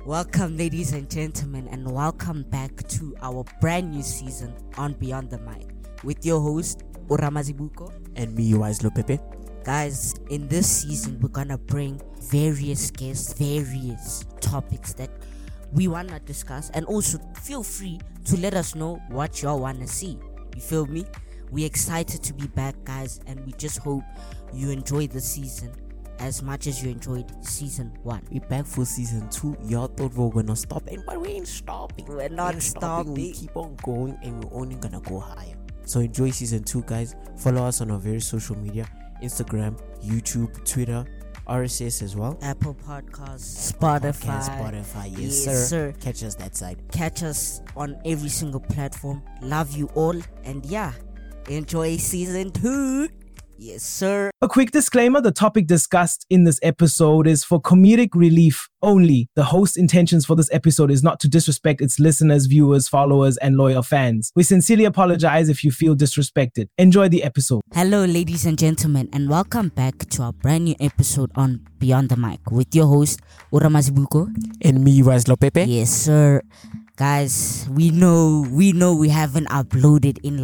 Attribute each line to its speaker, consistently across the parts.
Speaker 1: Welcome, ladies and gentlemen, and welcome back to our brand new season on Beyond the Mic with your host, Oramazibuko.
Speaker 2: And me, Wise Lopepe.
Speaker 1: Guys, in this season, we're gonna bring various guests, various topics that we wanna discuss, and also feel free to let us know what y'all wanna see. You feel me? We're excited to be back, guys, and we just hope you enjoy the season as much as you enjoyed season 1.
Speaker 2: We're back for season 2. Y'all thought we were gonna stop, but we ain't stopping.
Speaker 1: We're not stopping.
Speaker 2: We keep on going, and we're only gonna go higher. So enjoy season 2, guys. Follow us on our various social media: Instagram, YouTube, Twitter, RSS as well,
Speaker 1: Apple Podcasts, Spotify.
Speaker 2: Yes, sir. Catch us that side.
Speaker 1: Catch us on every single platform. Love you all, and yeah, enjoy season 2. Yes, sir.
Speaker 3: A quick disclaimer: the topic discussed in this episode is for comedic relief only. The host's intentions for this episode is not to disrespect its listeners, viewers, followers, and loyal fans. We sincerely apologize if you feel disrespected. Enjoy the episode.
Speaker 1: Hello, ladies and gentlemen, and welcome back to our brand new episode on Beyond the Mic with your host, Oramazibuko.
Speaker 2: And me, Wise Lopepe.
Speaker 1: Yes, sir. Guys, we know we haven't uploaded in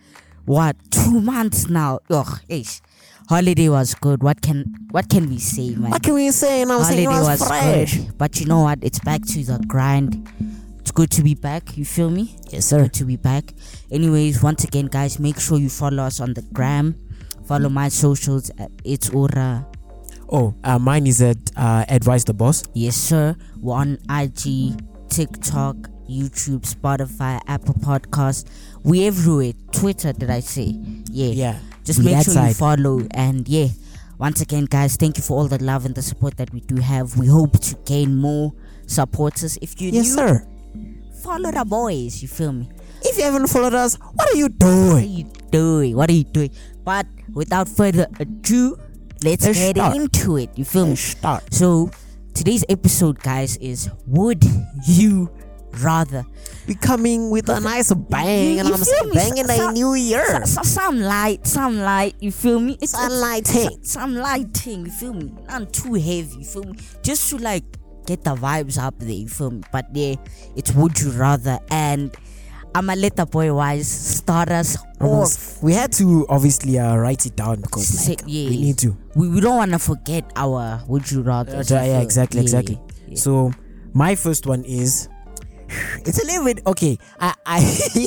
Speaker 1: 2 months now. Ish. Holiday was good. What can we say, man?
Speaker 2: What can we say?
Speaker 1: Holiday was fresh. Good. But you know what? It's back to the grind. It's good to be back. You feel me?
Speaker 2: Yes, sir.
Speaker 1: Good to be back. Anyways, once again, guys, make sure you follow us on the gram. Follow my socials. It's Ora.
Speaker 2: Mine is at Advise the Boss.
Speaker 1: Yes, sir. We're on IG, TikTok, YouTube, Spotify, Apple Podcasts. We everywhere. Twitter, did I say? Yeah. Just make sure you follow. And yeah, once again, guys, thank you for all the love and the support that we do have. We hope to gain more supporters. If you
Speaker 2: Yes, sir.
Speaker 1: Follow the boys. You feel me?
Speaker 2: If you haven't followed us, what are you doing?
Speaker 1: What are you doing? But without further ado, let's get into it. You feel me?
Speaker 2: Start.
Speaker 1: So today's episode, guys, is Would You Rather?
Speaker 2: We coming with a nice bang, and I'm saying bang in the new year.
Speaker 1: Some light, you feel me? It's
Speaker 2: some
Speaker 1: lighting, you feel me? Not too heavy, you feel me? Just to get the vibes up there, you feel me? But yeah, it's Would You Rather, and I'ma let the boy Wise start us off.
Speaker 2: We had to obviously write it down because we need to.
Speaker 1: We don't want to forget our Would You Rather.
Speaker 2: Yeah, exactly.
Speaker 1: Yeah.
Speaker 2: So my first one is, it's a little bit okay. I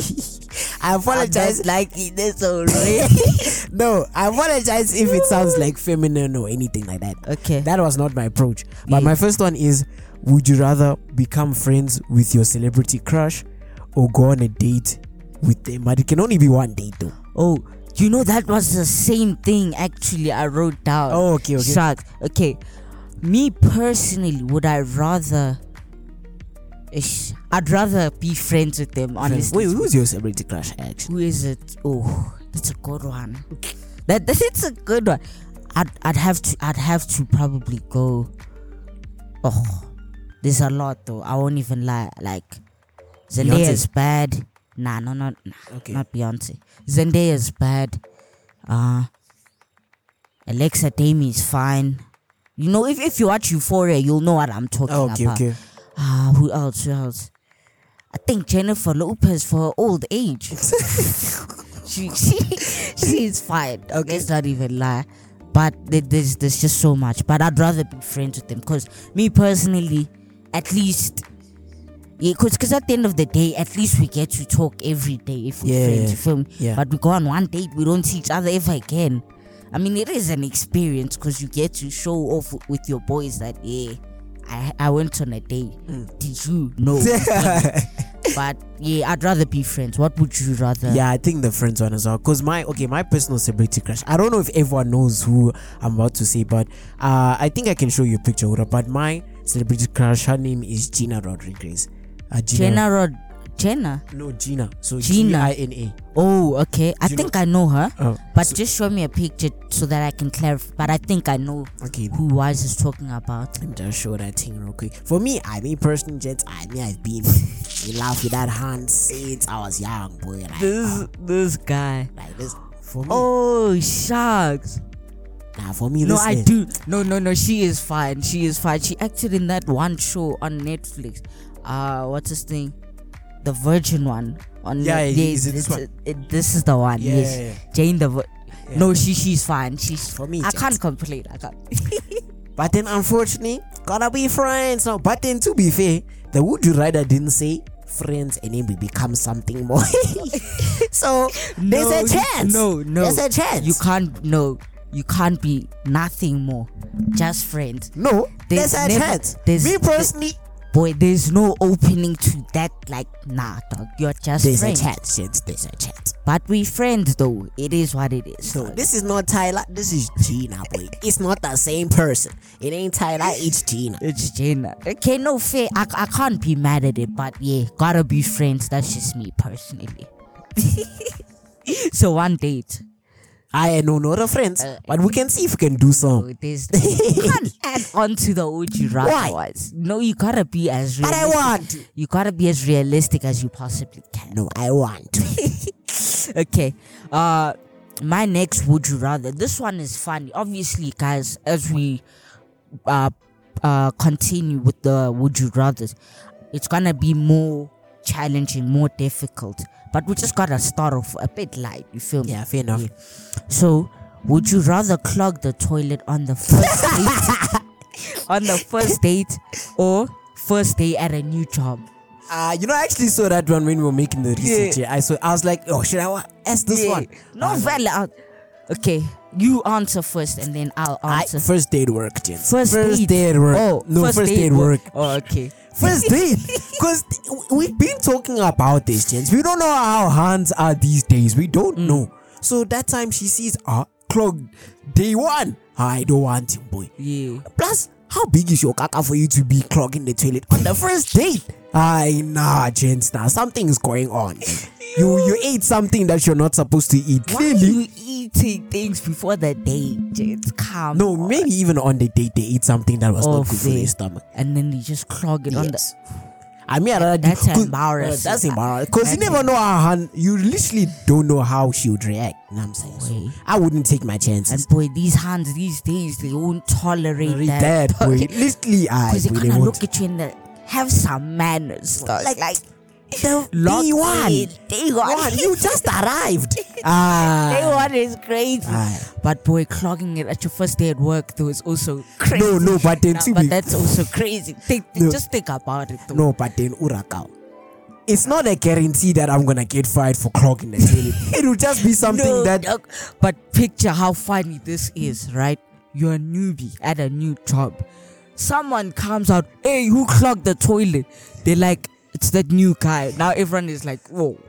Speaker 2: apologize.
Speaker 1: This already.
Speaker 2: No, I apologize if it sounds like feminine or anything like that.
Speaker 1: Okay,
Speaker 2: that was not my approach. But my first one is: would you rather become friends with your celebrity crush or go on a date with them? But it can only be one date though.
Speaker 1: Oh, you know that was the same thing actually I wrote down.
Speaker 2: Oh, okay.
Speaker 1: Shucks. Okay, me personally, would I rather? I'd rather be friends with them, honestly.
Speaker 2: Wait, who's your celebrity crush actually?
Speaker 1: Who is it? Oh, that's a good one. That's a good one. I'd have to probably go. Oh, there's a lot though. I won't even lie. Zendaya is bad. Nah. Okay. Not Beyonce. Zendaya is bad. Alexa Dami is fine. You know, if you watch Euphoria, you'll know what I'm talking about.
Speaker 2: Okay.
Speaker 1: Who else? I think Jennifer Lopez for her old age. she's fine. Okay. Let's not even lie. But there's just so much. But I'd rather be friends with them, because me personally, at least, because at the end of the day, at least we get to talk every day if we're friends. You feel me?
Speaker 2: Yeah.
Speaker 1: But we go on one date, we don't see each other ever again. I mean, it is an experience, because you get to show off with your boys that I went on a date. Did you? No. But yeah, I'd rather be friends. What would you rather?
Speaker 2: Yeah, I think the friends one as well. Because my personal celebrity crush, I don't know if everyone knows who I'm about to say, but I think I can show you a picture. But my celebrity crush, her name is Gina Rodriguez.
Speaker 1: Gina?
Speaker 2: No, Gina. So
Speaker 1: Gina.
Speaker 2: Gina.
Speaker 1: Oh, okay. I think I know her. But
Speaker 2: so
Speaker 1: just show me a picture so that I can clarify. But I think I know who Wise is talking about.
Speaker 2: Let me just show that thing real quick. For me, personally, I've been in love with that hand since I was young, boy.
Speaker 1: This guy.
Speaker 2: Like this. For me.
Speaker 1: Oh, shucks.
Speaker 2: Nah, for me,
Speaker 1: No,
Speaker 2: listen.
Speaker 1: I do. No. She is fine. She acted in that one show on Netflix. What's his name? The Virgin one.
Speaker 2: Is it this one?
Speaker 1: This is the one.
Speaker 2: Yeah,
Speaker 1: yes.
Speaker 2: yeah.
Speaker 1: Jane the.
Speaker 2: Yeah.
Speaker 1: No, she's fine. She's
Speaker 2: For me,
Speaker 1: I
Speaker 2: Jane.
Speaker 1: can't complain. I can't.
Speaker 2: But then, unfortunately, gotta be friends now. But then, to be fair, the Would You Rather didn't say friends and then we become something more. So there's a chance.
Speaker 1: No.
Speaker 2: There's a chance.
Speaker 1: You can't. No. You can't be nothing more. Just friends.
Speaker 2: No, there's a
Speaker 1: never-
Speaker 2: chance.
Speaker 1: there's-
Speaker 2: Me personally,
Speaker 1: Boy, there's no opening to that. Like, nah, dog. You're just
Speaker 2: there's
Speaker 1: friends.
Speaker 2: a chance. Yes, there's a chance.
Speaker 1: But we friends though. It is what it is.
Speaker 2: So
Speaker 1: dog.
Speaker 2: this is not Tyler. This is Gina, boy. It's not the same person. It ain't Tyler. It's Gina.
Speaker 1: It's Jenna. Okay, no fair. I can't be mad at it, but yeah, gotta be friends. That's just me personally. So one date.
Speaker 2: I know not a friends, but we can see if we can do some.
Speaker 1: Oh, you can't add on to the Would You Rather
Speaker 2: Why?
Speaker 1: ones. No, you gotta be as
Speaker 2: But
Speaker 1: realistic.
Speaker 2: I want to.
Speaker 1: You gotta be as realistic as you possibly can.
Speaker 2: No, I want to.
Speaker 1: Okay. My next Would You Rather. This one is funny. Obviously, guys, as we continue with the Would You Rathers, it's gonna be more challenging, more difficult. But we just gotta start off a bit light. You feel me?
Speaker 2: Yeah, fair enough.
Speaker 1: Yeah. So, would you rather clog the toilet on the first date, on the first date, or first day at a new job?
Speaker 2: I actually saw that one when we were making the research. Yeah. I was like, oh, should I ask this one?
Speaker 1: No, valid. Okay, you answer first, and then I'll answer.
Speaker 2: First date work, gents.
Speaker 1: First date.
Speaker 2: day at work.
Speaker 1: Oh,
Speaker 2: no, first day at work.
Speaker 1: Oh, okay.
Speaker 2: First date. Because we've been talking about this, gents. We don't know how hands are these days. We don't know. So that time she sees, clog day one. I don't want him, boy.
Speaker 1: Yeah.
Speaker 2: Plus, how big is your caca for you to be clogging the toilet on the first date? Nah, gents, nah. Something is going on. You ate something that you're not supposed to eat.
Speaker 1: Why are
Speaker 2: Clearly.
Speaker 1: you eating things before the date? It's calm.
Speaker 2: No, maybe even on the date they eat something that was not good for
Speaker 1: fair.
Speaker 2: your stomach.
Speaker 1: And then you just clog it on the.
Speaker 2: Yes. I mean,
Speaker 1: That's embarrassing.
Speaker 2: That's embarrassing. Because you never know how you literally don't know how she would react. You know what I'm saying? So
Speaker 1: Boy.
Speaker 2: I wouldn't take my chances.
Speaker 1: And boy, these hands these days, they won't tolerate that.
Speaker 2: boy. Literally,
Speaker 1: Because they
Speaker 2: boy,
Speaker 1: kind of
Speaker 2: won't.
Speaker 1: look at you and have some manners. Dog.
Speaker 2: Like the
Speaker 1: Lock
Speaker 2: day one.
Speaker 1: in. Day one.
Speaker 2: You just arrived.
Speaker 1: Day one is crazy.
Speaker 2: Aye.
Speaker 1: But boy, clogging it at your first day at work though is also crazy.
Speaker 2: No, but then to
Speaker 1: but
Speaker 2: be-
Speaker 1: that's also crazy. Just think about it though.
Speaker 2: No, but then Urakao. It's not a guarantee that I'm gonna get fired for clogging the toilet. It will just be something
Speaker 1: No,
Speaker 2: that
Speaker 1: dog. But picture how funny this is, right? You're a newbie at a new job. Someone comes out, hey, who clogged the toilet? They're like, it's that new guy. Now everyone is like, whoa.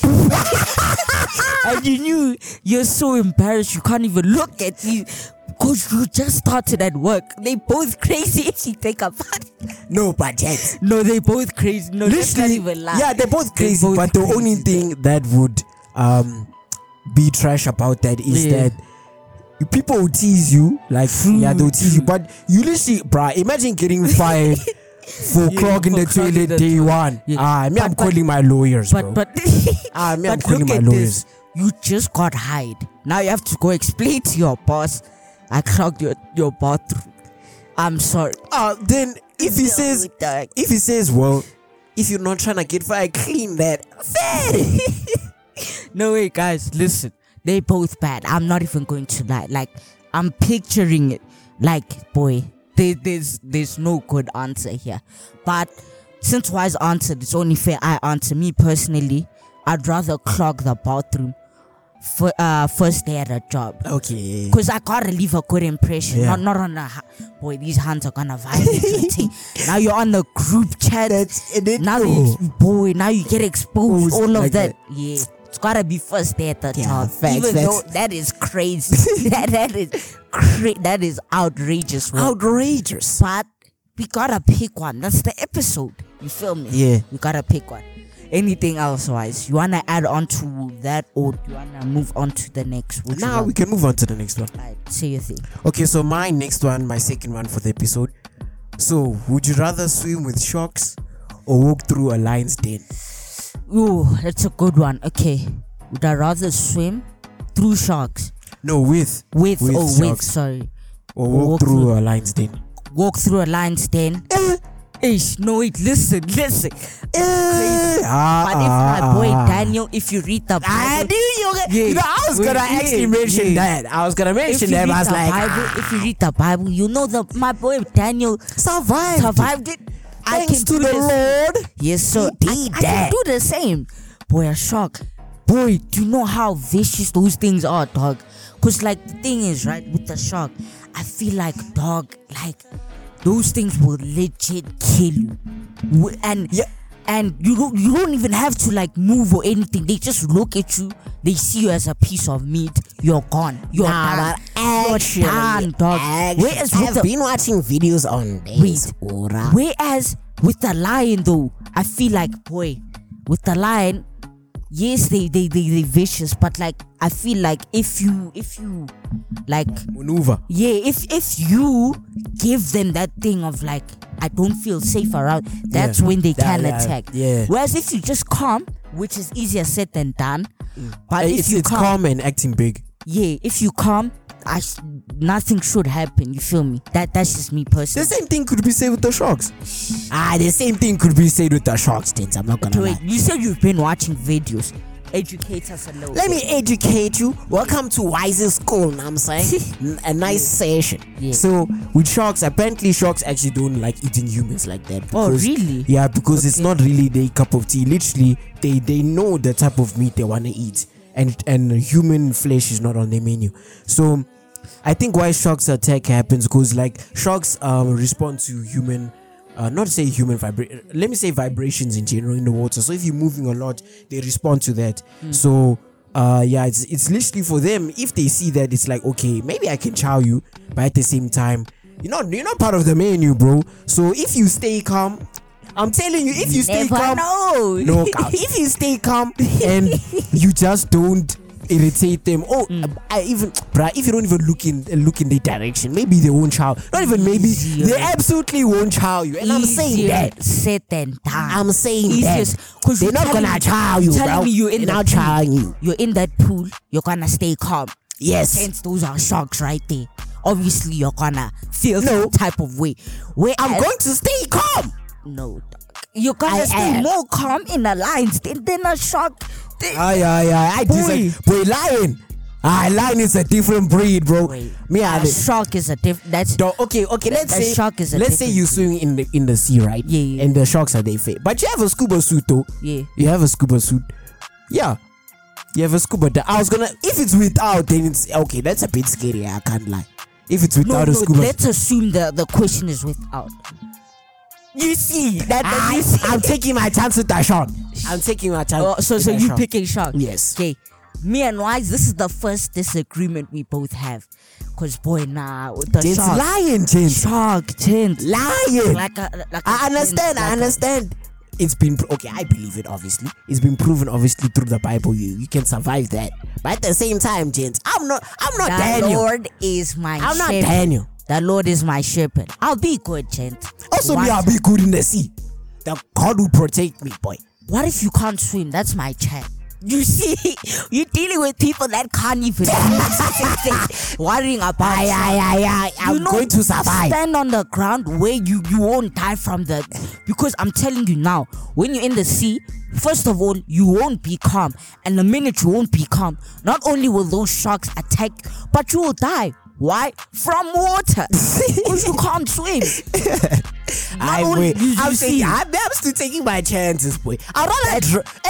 Speaker 1: And you're so embarrassed you can't even look at me because you just started at work. They both crazy if you think about it.
Speaker 2: no, but yet.
Speaker 1: No, they both crazy. No, let's not even laugh.
Speaker 2: Yeah, they're both
Speaker 1: They're
Speaker 2: crazy.
Speaker 1: both
Speaker 2: But the
Speaker 1: crazy.
Speaker 2: only thing that would be trash about that is
Speaker 1: Yeah.
Speaker 2: that people will tease you, like they'll tease you. But you literally, bruh, imagine getting fired for clogging
Speaker 1: for
Speaker 2: the
Speaker 1: clogging
Speaker 2: toilet
Speaker 1: the
Speaker 2: day
Speaker 1: toilet.
Speaker 2: one.
Speaker 1: Yeah.
Speaker 2: I'm
Speaker 1: But-
Speaker 2: calling my lawyers, bro.
Speaker 1: But
Speaker 2: I'm
Speaker 1: but
Speaker 2: calling
Speaker 1: look
Speaker 2: my
Speaker 1: at
Speaker 2: lawyers.
Speaker 1: this. You just got hired. Now you have to go explain to your boss, I clogged your bathroom. I'm sorry.
Speaker 2: Then if he says, well, if you're not trying to get fired, clean that. Fair.
Speaker 1: No way, guys. Listen, they both bad. I'm not even going to lie. Like, I'm picturing it. Like, boy, there's no good answer here. But since Wise answered, it's only fair I answer. Me personally, I'd rather clog the bathroom for first day at a job.
Speaker 2: Okay.
Speaker 1: Because I gotta leave a good impression.
Speaker 2: Yeah.
Speaker 1: Not on the boy, these hands are gonna violate your team. Now you're on the group chat. Now now you get exposed. All of
Speaker 2: like
Speaker 1: that. Yeah. It's gotta be first day at the
Speaker 2: Yeah,
Speaker 1: job.
Speaker 2: facts,
Speaker 1: Even
Speaker 2: facts.
Speaker 1: though that is crazy. that is outrageous. Work.
Speaker 2: Outrageous.
Speaker 1: But we gotta pick one. That's the episode. You feel me?
Speaker 2: Yeah.
Speaker 1: We gotta pick one. Anything else wise? You wanna add on to that, or do you wanna move on to the next? Which
Speaker 2: Now
Speaker 1: one?
Speaker 2: we can move on to the next one.
Speaker 1: Right, say your thing.
Speaker 2: Okay, so my next one, my second one for the episode. So, would you rather swim with sharks or walk through a lion's den?
Speaker 1: Ooh, that's a good one. Okay, would I rather swim through sharks?
Speaker 2: No, with
Speaker 1: with,
Speaker 2: sharks.
Speaker 1: sorry.
Speaker 2: Or walk through a lion's den.
Speaker 1: Walk through a lion's den. Ish, no, wait, listen. But if my boy Daniel, if you read the Bible,
Speaker 2: I was gonna actually mention that. I was gonna mention that. I was like,
Speaker 1: if you read the Bible, you know that my boy Daniel survived it.
Speaker 2: Thanks to the Lord.
Speaker 1: Yes, so I can do the same. Boy, a shark. Boy, do you know how vicious those things are, dog? Cause like the thing is, right, with the shark, I feel like, dog, like those things will legit kill you. And you don't even have to like move or anything. They just look at you. They see you as a piece of meat. You're gone. You're done. You're done, dog. Whereas
Speaker 2: I've been watching videos on this.
Speaker 1: Whereas with the lion, though, I feel like, boy, with the lion, yes, they vicious, but like I feel like if you like
Speaker 2: maneuver,
Speaker 1: if you give them that thing of like I don't feel safe around, that's when they can attack. Whereas if you just calm, which is easier said than done, but if you
Speaker 2: it's calm and acting big.
Speaker 1: If you calm, nothing should happen. You feel me? That's just me personally.
Speaker 2: The same thing could be said with the sharks. The same thing could be said with the sharks. I'm not gonna lie.
Speaker 1: You said you've been watching videos. Educate us a little.
Speaker 2: Let me educate you. Welcome to Wiser School. Know what I'm saying a nice session. So with sharks, apparently sharks actually don't like eating humans like that.
Speaker 1: Because, really?
Speaker 2: Yeah, because it's not really their cup of tea. Literally, they know the type of meat they wanna eat, and human flesh is not on their menu. So I think why sharks attack happens because like sharks respond to human. Not to say human let me say vibrations in general in the water. So if you're moving a lot, they respond to that. So it's literally for them. If they see that, it's like, okay, maybe I can chow you, but at the same time, you're not part of the menu, bro. So if you stay calm, I'm telling you, if you stay calm, if you stay calm and you just don't irritate them. If you don't even look in their direction, maybe they won't chow. Not even maybe, they absolutely won't chow you. And I'm saying that.
Speaker 1: Said and done.
Speaker 2: I'm saying that. They're not gonna chow you, bro. They're not chowing you.
Speaker 1: You're in that pool. You're gonna stay calm.
Speaker 2: Yes.
Speaker 1: Hence, those are sharks right there. Obviously, you're gonna feel some type of way.
Speaker 2: I'm going to stay calm.
Speaker 1: No, you're gonna stay more calm in a lion's den than a shark.
Speaker 2: Boy, lion. Lion is a different breed, bro.
Speaker 1: Shark is a different. Let's
Speaker 2: say you swim in the sea, right?
Speaker 1: Yeah.
Speaker 2: And the sharks are there. But you have a scuba suit, though.
Speaker 1: Yeah.
Speaker 2: You have a scuba suit. Yeah. You have a scuba. If it's without, then it's okay. That's a bit scary. I can't lie. If it's without a scuba.
Speaker 1: Let's assume the question is without. You see
Speaker 2: I'm taking my chance with that shark. I'm taking my chance.
Speaker 1: So you picking shark?
Speaker 2: Yes.
Speaker 1: Okay. Me and Wise, this is the first disagreement we both have. Cause boy, the shark.
Speaker 2: Lion, Gents.
Speaker 1: Shark, Gents.
Speaker 2: Lion.
Speaker 1: I
Speaker 2: understand. It's been I believe it. Obviously, it's been proven. Obviously, through the Bible, you can survive that. But at the same time, Gents, I'm not Daniel.
Speaker 1: The Lord is my shepherd.
Speaker 2: I'm not Daniel.
Speaker 1: The Lord is my shepherd. I'll be good, gent.
Speaker 2: Also, I'll be good in the sea. The God will protect me, boy.
Speaker 1: What if you can't swim? That's my chat. You see, you're dealing with people that can't even worrying about
Speaker 2: I'm going to survive.
Speaker 1: Stand on the ground where you won't die from the. Because I'm telling you now, when you're in the sea, first of all, you won't be calm. And the minute you won't be calm, not only will those sharks attack, but you will die. Why? From water. Because you can't swim.
Speaker 2: I'm still taking my chances, boy. I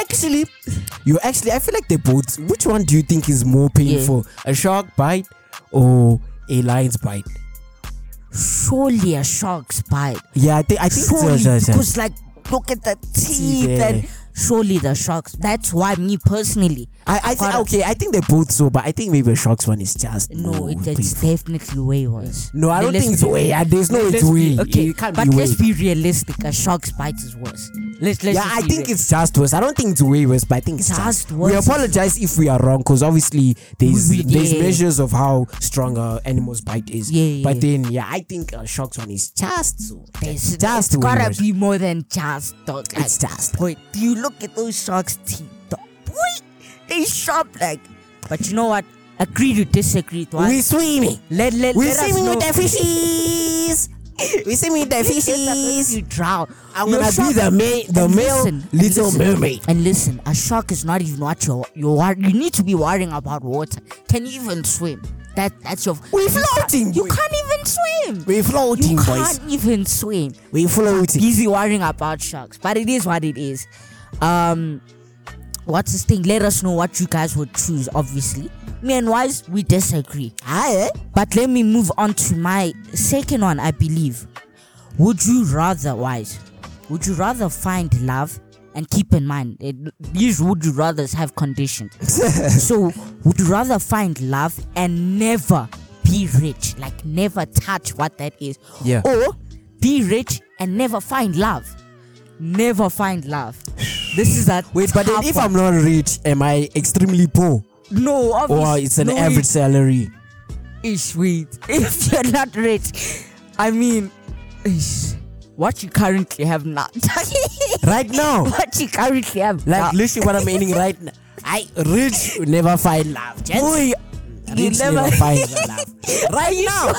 Speaker 2: feel like they both. Which one do you think is more painful? A shark bite or a lion's bite?
Speaker 1: Surely a shark's bite.
Speaker 2: Yeah, I think
Speaker 1: surely, because like look at the teeth and surely the sharks. That's why me personally.
Speaker 2: I think they're both so, but I think maybe a shark's one is just
Speaker 1: it's definitely way worse.
Speaker 2: No, I don't think it's way. There's no it's way.
Speaker 1: Okay,
Speaker 2: it can't
Speaker 1: but
Speaker 2: be
Speaker 1: let's
Speaker 2: way.
Speaker 1: be realistic. A shark's bite is worse.
Speaker 2: I think it's just worse. I don't think it's way worse, but I think it's just
Speaker 1: worse.
Speaker 2: We apologize if we are wrong, because obviously there's measures of how strong a animal's bite is. But then I think a shark's one is just so.
Speaker 1: It's gotta be more than just, dog.
Speaker 2: It's just.
Speaker 1: Boy, do you look at those sharks' teeth, dog? Boy, they sharp like. But you know what? agree to disagree.
Speaker 2: We swimming.
Speaker 1: Let
Speaker 2: We
Speaker 1: us
Speaker 2: swimming
Speaker 1: know.
Speaker 2: with the fishies. We swimming with the fishies.
Speaker 1: You drown.
Speaker 2: I'm
Speaker 1: Your
Speaker 2: gonna be
Speaker 1: shark-
Speaker 2: the
Speaker 1: and
Speaker 2: male
Speaker 1: listen,
Speaker 2: Little Mermaid.
Speaker 1: And listen, a shark is not even what you need to be worrying about water. Can you even swim? That's your.
Speaker 2: We floating,
Speaker 1: You
Speaker 2: boy.
Speaker 1: can't even swim.
Speaker 2: We floating,
Speaker 1: You
Speaker 2: boys.
Speaker 1: can't even swim.
Speaker 2: We floating.
Speaker 1: Busy worrying about sharks, but it is what it is. What's this thing? Let us know what you guys would choose. Obviously, me and Wise, we disagree. But let me move on to my second one. I believe. Would you rather, Wise? Would you rather find love? And keep in mind, these would you rathers have conditions. So, would you rather find love and never be rich, like never touch what that is,
Speaker 2: Yeah.
Speaker 1: or be rich and never find love? Never find love. This is that.
Speaker 2: Wait, but then
Speaker 1: tough
Speaker 2: if
Speaker 1: one.
Speaker 2: I'm not rich, am I extremely poor?
Speaker 1: No, obviously,
Speaker 2: Or it's an
Speaker 1: no,
Speaker 2: average salary?
Speaker 1: Ish, wait. If you're not rich, I mean, ish, what you currently have now.
Speaker 2: Right now.
Speaker 1: What you currently have
Speaker 2: Like
Speaker 1: now.
Speaker 2: literally what I'm meaning right now. I rich will never find love. Gents.
Speaker 1: Boy, you
Speaker 2: Rich
Speaker 1: never
Speaker 2: find love. Right now.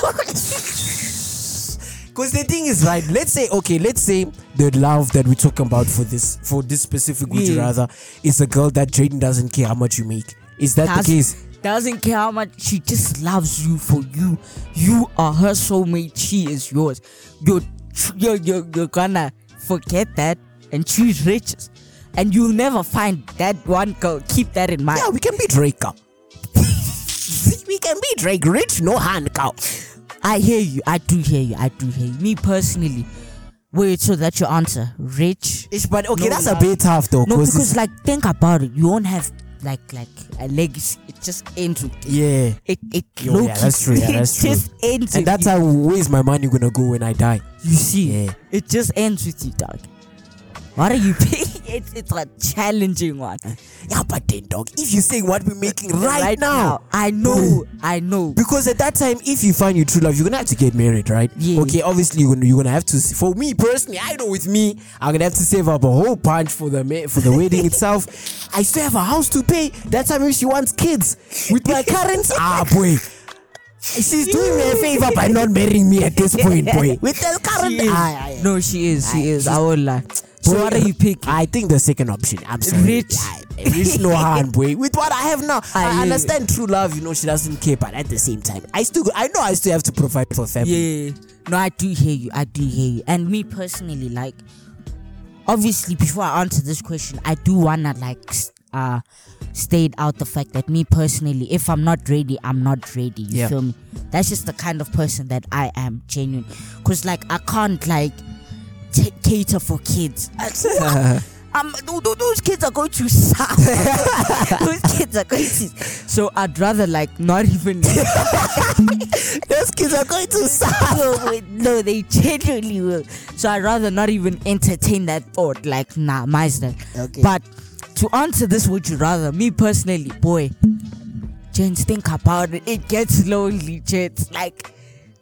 Speaker 2: Because the thing is, right, let's say the love that we're talking about for this specific would you
Speaker 1: Yeah.
Speaker 2: rather is a girl that Jaden doesn't care how much you make. Is that the case?
Speaker 1: Doesn't care how much, she just loves you for you. You are her soulmate. She is yours. You're gonna forget that and choose riches, and you'll never find that one girl. Keep that in mind.
Speaker 2: Yeah, we can be Drake. Cow. We can be Drake. Rich, no hand cow.
Speaker 1: I hear you. I do hear you. Me personally, wait. So that's your answer. Rich.
Speaker 2: But okay,
Speaker 1: No
Speaker 2: that's
Speaker 1: love.
Speaker 2: a bit tough though.
Speaker 1: No, because like think about it. You won't have like a legacy. It just ends with
Speaker 2: yeah.
Speaker 1: it.
Speaker 2: Yo,
Speaker 1: low
Speaker 2: yeah,
Speaker 1: key,
Speaker 2: that's true. Yeah, that's
Speaker 1: it
Speaker 2: true.
Speaker 1: just ends.
Speaker 2: And
Speaker 1: with
Speaker 2: that's
Speaker 1: you.
Speaker 2: how where's my money gonna go when I die?
Speaker 1: You see,
Speaker 2: Yeah.
Speaker 1: it just ends with you, dog. What are you paying? It's a challenging one.
Speaker 2: Yeah, but then, dog, if you say what we're making right now,
Speaker 1: I know.
Speaker 2: because at that time, if you find your true love, you're gonna have to get married, right?
Speaker 1: Yeah.
Speaker 2: Okay, obviously you're gonna have to. For me personally, I know with me, I'm gonna have to save up a whole bunch for the wedding itself. I still have a house to pay. That time if she wants kids with my current, boy. She's doing me a favor by not marrying me at this point, boy. With the current,
Speaker 1: She is. No, she is. I won't lie. So what are you picking?
Speaker 2: I think the second option. I'm sorry.
Speaker 1: Rich.
Speaker 2: Rich no hand, boy. With what I have now,
Speaker 1: I
Speaker 2: I
Speaker 1: hear
Speaker 2: understand true love. She doesn't care, but at the same time, I know I still have to provide for family.
Speaker 1: Yeah. No, I do hear you. And me personally, like, obviously, before I answer this question, I do wanna state out the fact that me personally, if I'm not ready, I'm not ready. You feel me? That's just the kind of person that I am, genuine. Cause like I can't like cater for kids. Those kids are going to suffer. Those kids are going to. So I'd rather like not even.
Speaker 2: Those kids are going to suffer.
Speaker 1: No, they genuinely will. So I'd rather not even entertain that thought. Like, nah, Meisner.
Speaker 2: Okay.
Speaker 1: But to answer this, would you rather? Me personally, boy, gents, think about it. It gets lonely, gents. Like,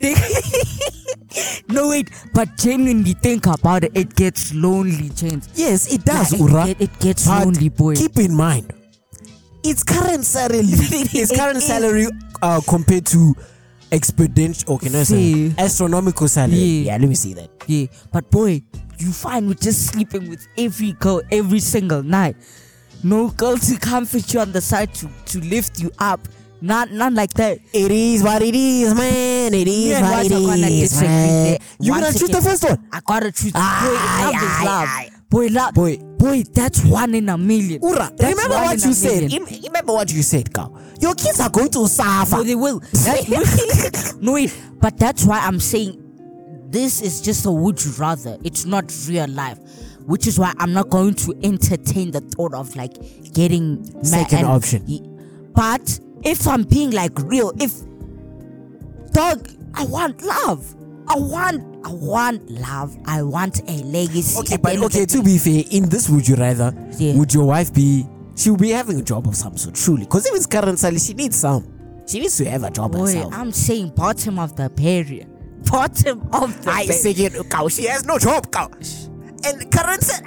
Speaker 1: no wait, but genuinely think about it. It gets lonely, gents.
Speaker 2: Yes, it does,
Speaker 1: Like,
Speaker 2: Ura.
Speaker 1: it gets
Speaker 2: But
Speaker 1: lonely, boy.
Speaker 2: keep in mind, its current salary. Its current salary compared to exponential. Okay, no,
Speaker 1: See.
Speaker 2: astronomical salary.
Speaker 1: Yeah.
Speaker 2: Yeah, let me see that.
Speaker 1: Yeah, but boy, you find with just sleeping with every girl every single night. No girl to comfort you on the side to lift you up. None like that.
Speaker 2: It is what it is, man. It is
Speaker 1: and
Speaker 2: what
Speaker 1: Wise are gonna
Speaker 2: it is,
Speaker 1: disagree
Speaker 2: man.
Speaker 1: there.
Speaker 2: You gonna
Speaker 1: Once
Speaker 2: choose the
Speaker 1: again,
Speaker 2: first one?
Speaker 1: I gotta choose.
Speaker 2: Aye,
Speaker 1: Boy, love is love.
Speaker 2: aye.
Speaker 1: Boy, that's one in a million.
Speaker 2: Ura,
Speaker 1: That's
Speaker 2: remember
Speaker 1: one
Speaker 2: what
Speaker 1: in a
Speaker 2: you said.
Speaker 1: million.
Speaker 2: Remember what you said, Carl. Your kids are going to suffer.
Speaker 1: No, they will. No, wait, but that's why I'm saying this is just a would you rather. It's not real life. Which is why I'm not going to entertain the thought of like getting
Speaker 2: Second option.
Speaker 1: But if I'm being like real, dog, I want love. I want love. I want a legacy.
Speaker 2: Okay,
Speaker 1: At the
Speaker 2: but
Speaker 1: end of
Speaker 2: okay,
Speaker 1: the
Speaker 2: to
Speaker 1: day.
Speaker 2: be fair, in this would you rather,
Speaker 1: Yeah.
Speaker 2: would your wife she'll be having a job of some sort, surely? Because if it's current salary, she needs to have a job
Speaker 1: Boy,
Speaker 2: herself.
Speaker 1: I'm saying bottom of the barrier. Bottom of the
Speaker 2: I
Speaker 1: barrier.
Speaker 2: say it, cow. She has no job, cow. And Karen said,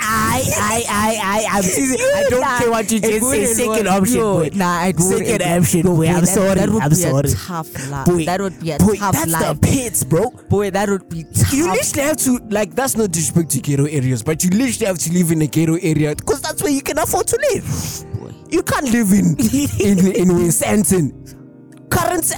Speaker 2: I don't care what you just say. Second option, boy.
Speaker 1: I don't.
Speaker 2: Second option, boy. I'm sorry.
Speaker 1: That would
Speaker 2: I'm
Speaker 1: be
Speaker 2: sorry.
Speaker 1: a tough life.
Speaker 2: Boy,
Speaker 1: That would be a
Speaker 2: boy,
Speaker 1: tough
Speaker 2: that's
Speaker 1: life.
Speaker 2: the pits, bro.
Speaker 1: Boy, that would be tough.
Speaker 2: You literally have to, like, that's not disrespect to ghetto areas, but you literally have to live in a ghetto area because that's where you can afford to live.
Speaker 1: Boy.
Speaker 2: You can't live in Wisconsin. Currency.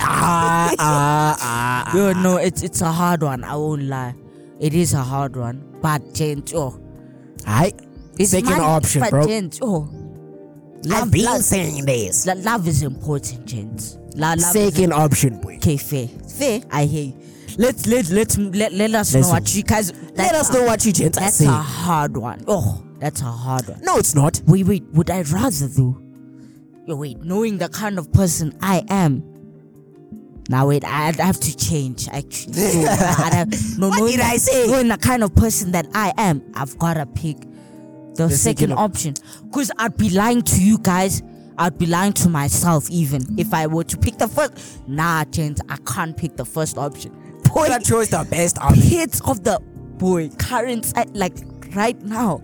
Speaker 1: Yo, no, it's a hard one. I won't lie. It is a hard one. But gent, it's
Speaker 2: second
Speaker 1: money,
Speaker 2: option,
Speaker 1: but
Speaker 2: bro.
Speaker 1: Gent,
Speaker 2: I've been saying this.
Speaker 1: Love is important, gent.
Speaker 2: Second option, boy.
Speaker 1: Okay, fair. I hear you. Let us know what you guys.
Speaker 2: Let us know what you gents are
Speaker 1: That's
Speaker 2: saying.
Speaker 1: a hard one. Oh, that's a hard one.
Speaker 2: No, it's not.
Speaker 1: Wait. Would I rather though? Yo, wait. Knowing the kind of person I am. Now wait, I'd have to change. Actually,
Speaker 2: What did I say?
Speaker 1: Knowing the kind of person that I am, I've gotta pick the second option. Cause I'd be lying to you guys. I'd be lying to myself even if I were to pick the first. Nah, gents, I can't pick the first option.
Speaker 2: Boy, that chose the best option.
Speaker 1: Hits of the boy current like right now.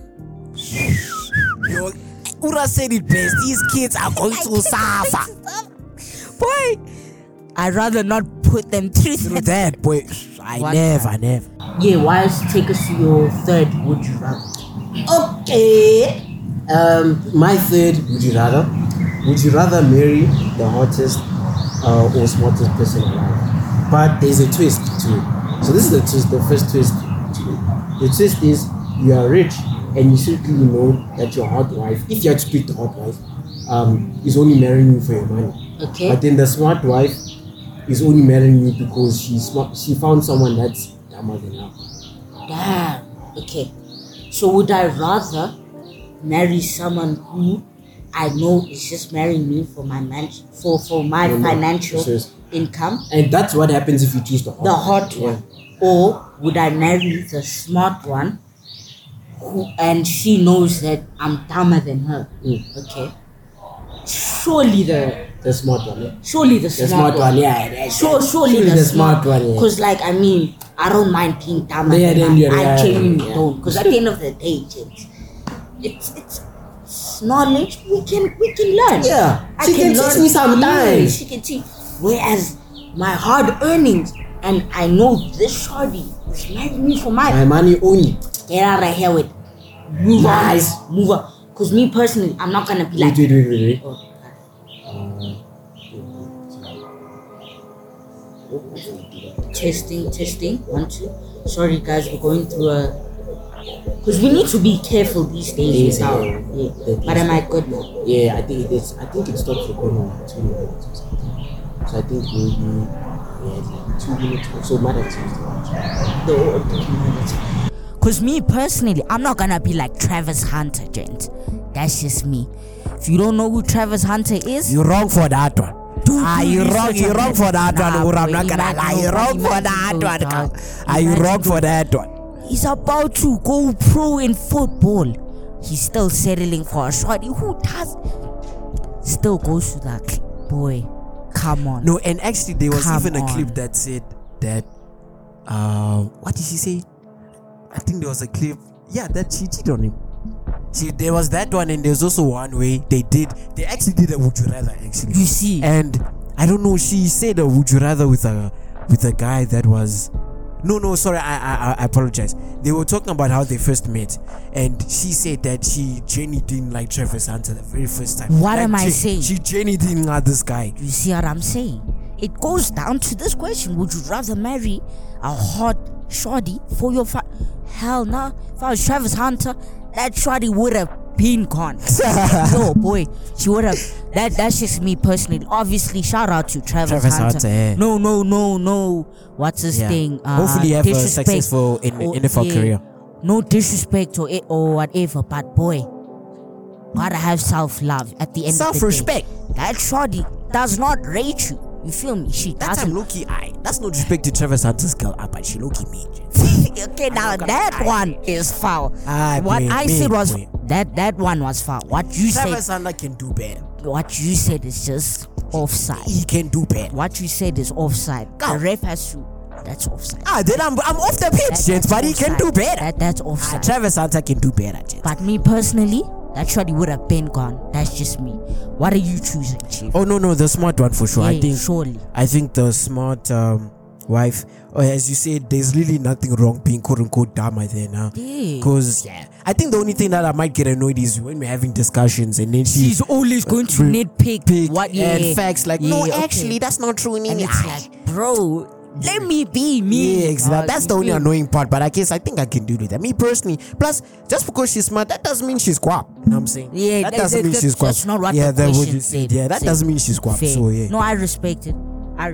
Speaker 2: Yo, Ura said it best. These kids are going to suffer.
Speaker 1: Boy, I'd rather not put them through
Speaker 2: That, boy. I never.
Speaker 1: Yeah, why take us to your third would you rather?
Speaker 4: Okay. My third, would you rather marry the hottest or smartest person alive? But there's a twist to it. So this is the twist, the first twist to it. The twist is you are rich and you secretly know that your hot wife, if you had to pick the hot wife, is only marrying you for your money.
Speaker 1: Okay.
Speaker 4: But then the smart wife is only marrying you because she's smart. She found someone that's dumber than her.
Speaker 1: Damn. Okay. So would I rather marry someone who I know is just marrying me for my financial income?
Speaker 4: And that's what happens if you choose the hot
Speaker 1: one. Or would I marry the smart one and she knows that I'm dumber than her? Okay. Surely the
Speaker 4: smart one, yeah.
Speaker 1: Surely the smart one.
Speaker 4: Yeah.
Speaker 1: Surely the smart one.
Speaker 4: Yeah.
Speaker 1: Because, like, I mean, I don't mind being dumber
Speaker 4: Yeah,
Speaker 1: than
Speaker 4: then
Speaker 1: her. I genuinely
Speaker 4: yeah.
Speaker 1: don't. Because at the end of the day, it's knowledge we can learn.
Speaker 4: Yeah.
Speaker 1: I
Speaker 4: She can teach me sometimes.
Speaker 1: She can teach. Whereas my hard earnings, and I know this shorty is marrying me for
Speaker 4: my money only.
Speaker 1: Get out of here with move on. Because me personally, I'm not gonna be like.
Speaker 4: Wait.
Speaker 1: Testing. 1, 2. Sorry guys, we're going through because we need to be careful these days. Yeah. But am I good now?
Speaker 4: Yeah, I think it stops recording at 2 minutes or something. So I think maybe like 2 minutes or so might have changed.
Speaker 1: Because me personally, I'm not gonna be like Travis Hunter, gent. That's just me. If you don't know who Travis Hunter is,
Speaker 2: you're wrong for that one. You're wrong for that one. I'm not gonna lie. You're wrong for that one. Are you wrong for that one?
Speaker 1: He's about to go pro in football. He's still settling for a shorty who still goes to that clip. Boy, come on.
Speaker 2: No, and actually there was even a clip that said that what did she say? I think there was a clip, that she cheated on him. See, there was that one, and there's also one way they actually did a would you rather, actually.
Speaker 1: You see,
Speaker 2: and I don't know, she said a would you rather with a guy that was sorry, I apologize. They were talking about how they first met, and she said that she genuinely didn't like Travis Hunter the very first time.
Speaker 1: What am I saying?
Speaker 2: She genuinely didn't like this guy.
Speaker 1: You see what I'm saying? It goes down to this question: would you rather marry a hot shorty for your hell no? If I was Travis Hunter, that shorty would have been gone. No boy, she would have. That's just me personally. Obviously, shout out to Travis Hunter.
Speaker 2: Yeah.
Speaker 1: No. What's his thing?
Speaker 2: Hopefully, you have a successful NFL career.
Speaker 1: No disrespect or whatever, but boy, gotta have self-love at the end.
Speaker 2: Self-respect.
Speaker 1: Of the day. That shorty does not rate you. You feel me? She
Speaker 2: that's
Speaker 1: doesn't.
Speaker 2: Low-key, that's no disrespect to Travis Hunter's girl, but she low-key made it.
Speaker 1: Okay, now that one is foul. What I said was that one was foul. What you said,
Speaker 2: Travis Hunter can do better.
Speaker 1: What you said is just offside.
Speaker 2: He can do better.
Speaker 1: What you said is offside. The ref has to That's offside.
Speaker 2: Then I'm off the pitch, gents, but he can do better.
Speaker 1: That's offside.
Speaker 2: Travis Hunter can do better, gents.
Speaker 1: But me personally, that shorty would have been gone. That's just me. What are you choosing, Chief?
Speaker 2: Oh no, the smart one for sure.
Speaker 1: Yeah,
Speaker 2: I think
Speaker 1: surely.
Speaker 2: I think the smart wife, or as you said, there's really nothing wrong being quote unquote dumb then, huh?
Speaker 1: Yeah.
Speaker 2: Because I think the only thing that I might get annoyed is when we're having discussions and then
Speaker 1: She's always going to nitpick what
Speaker 2: and facts like no,
Speaker 1: okay.
Speaker 2: actually that's not true.
Speaker 1: And it's like, bro, let me be me.
Speaker 2: Yeah, exactly. That's the only annoying part. But I guess I think I can do that. Me personally. Plus, just because she's smart, that doesn't mean she's guap. You know what I'm saying?
Speaker 1: Yeah,
Speaker 2: that doesn't mean she's guap.
Speaker 1: That's not what the question said.
Speaker 2: Yeah, that doesn't mean she's guap. So yeah.
Speaker 1: No, I respect it.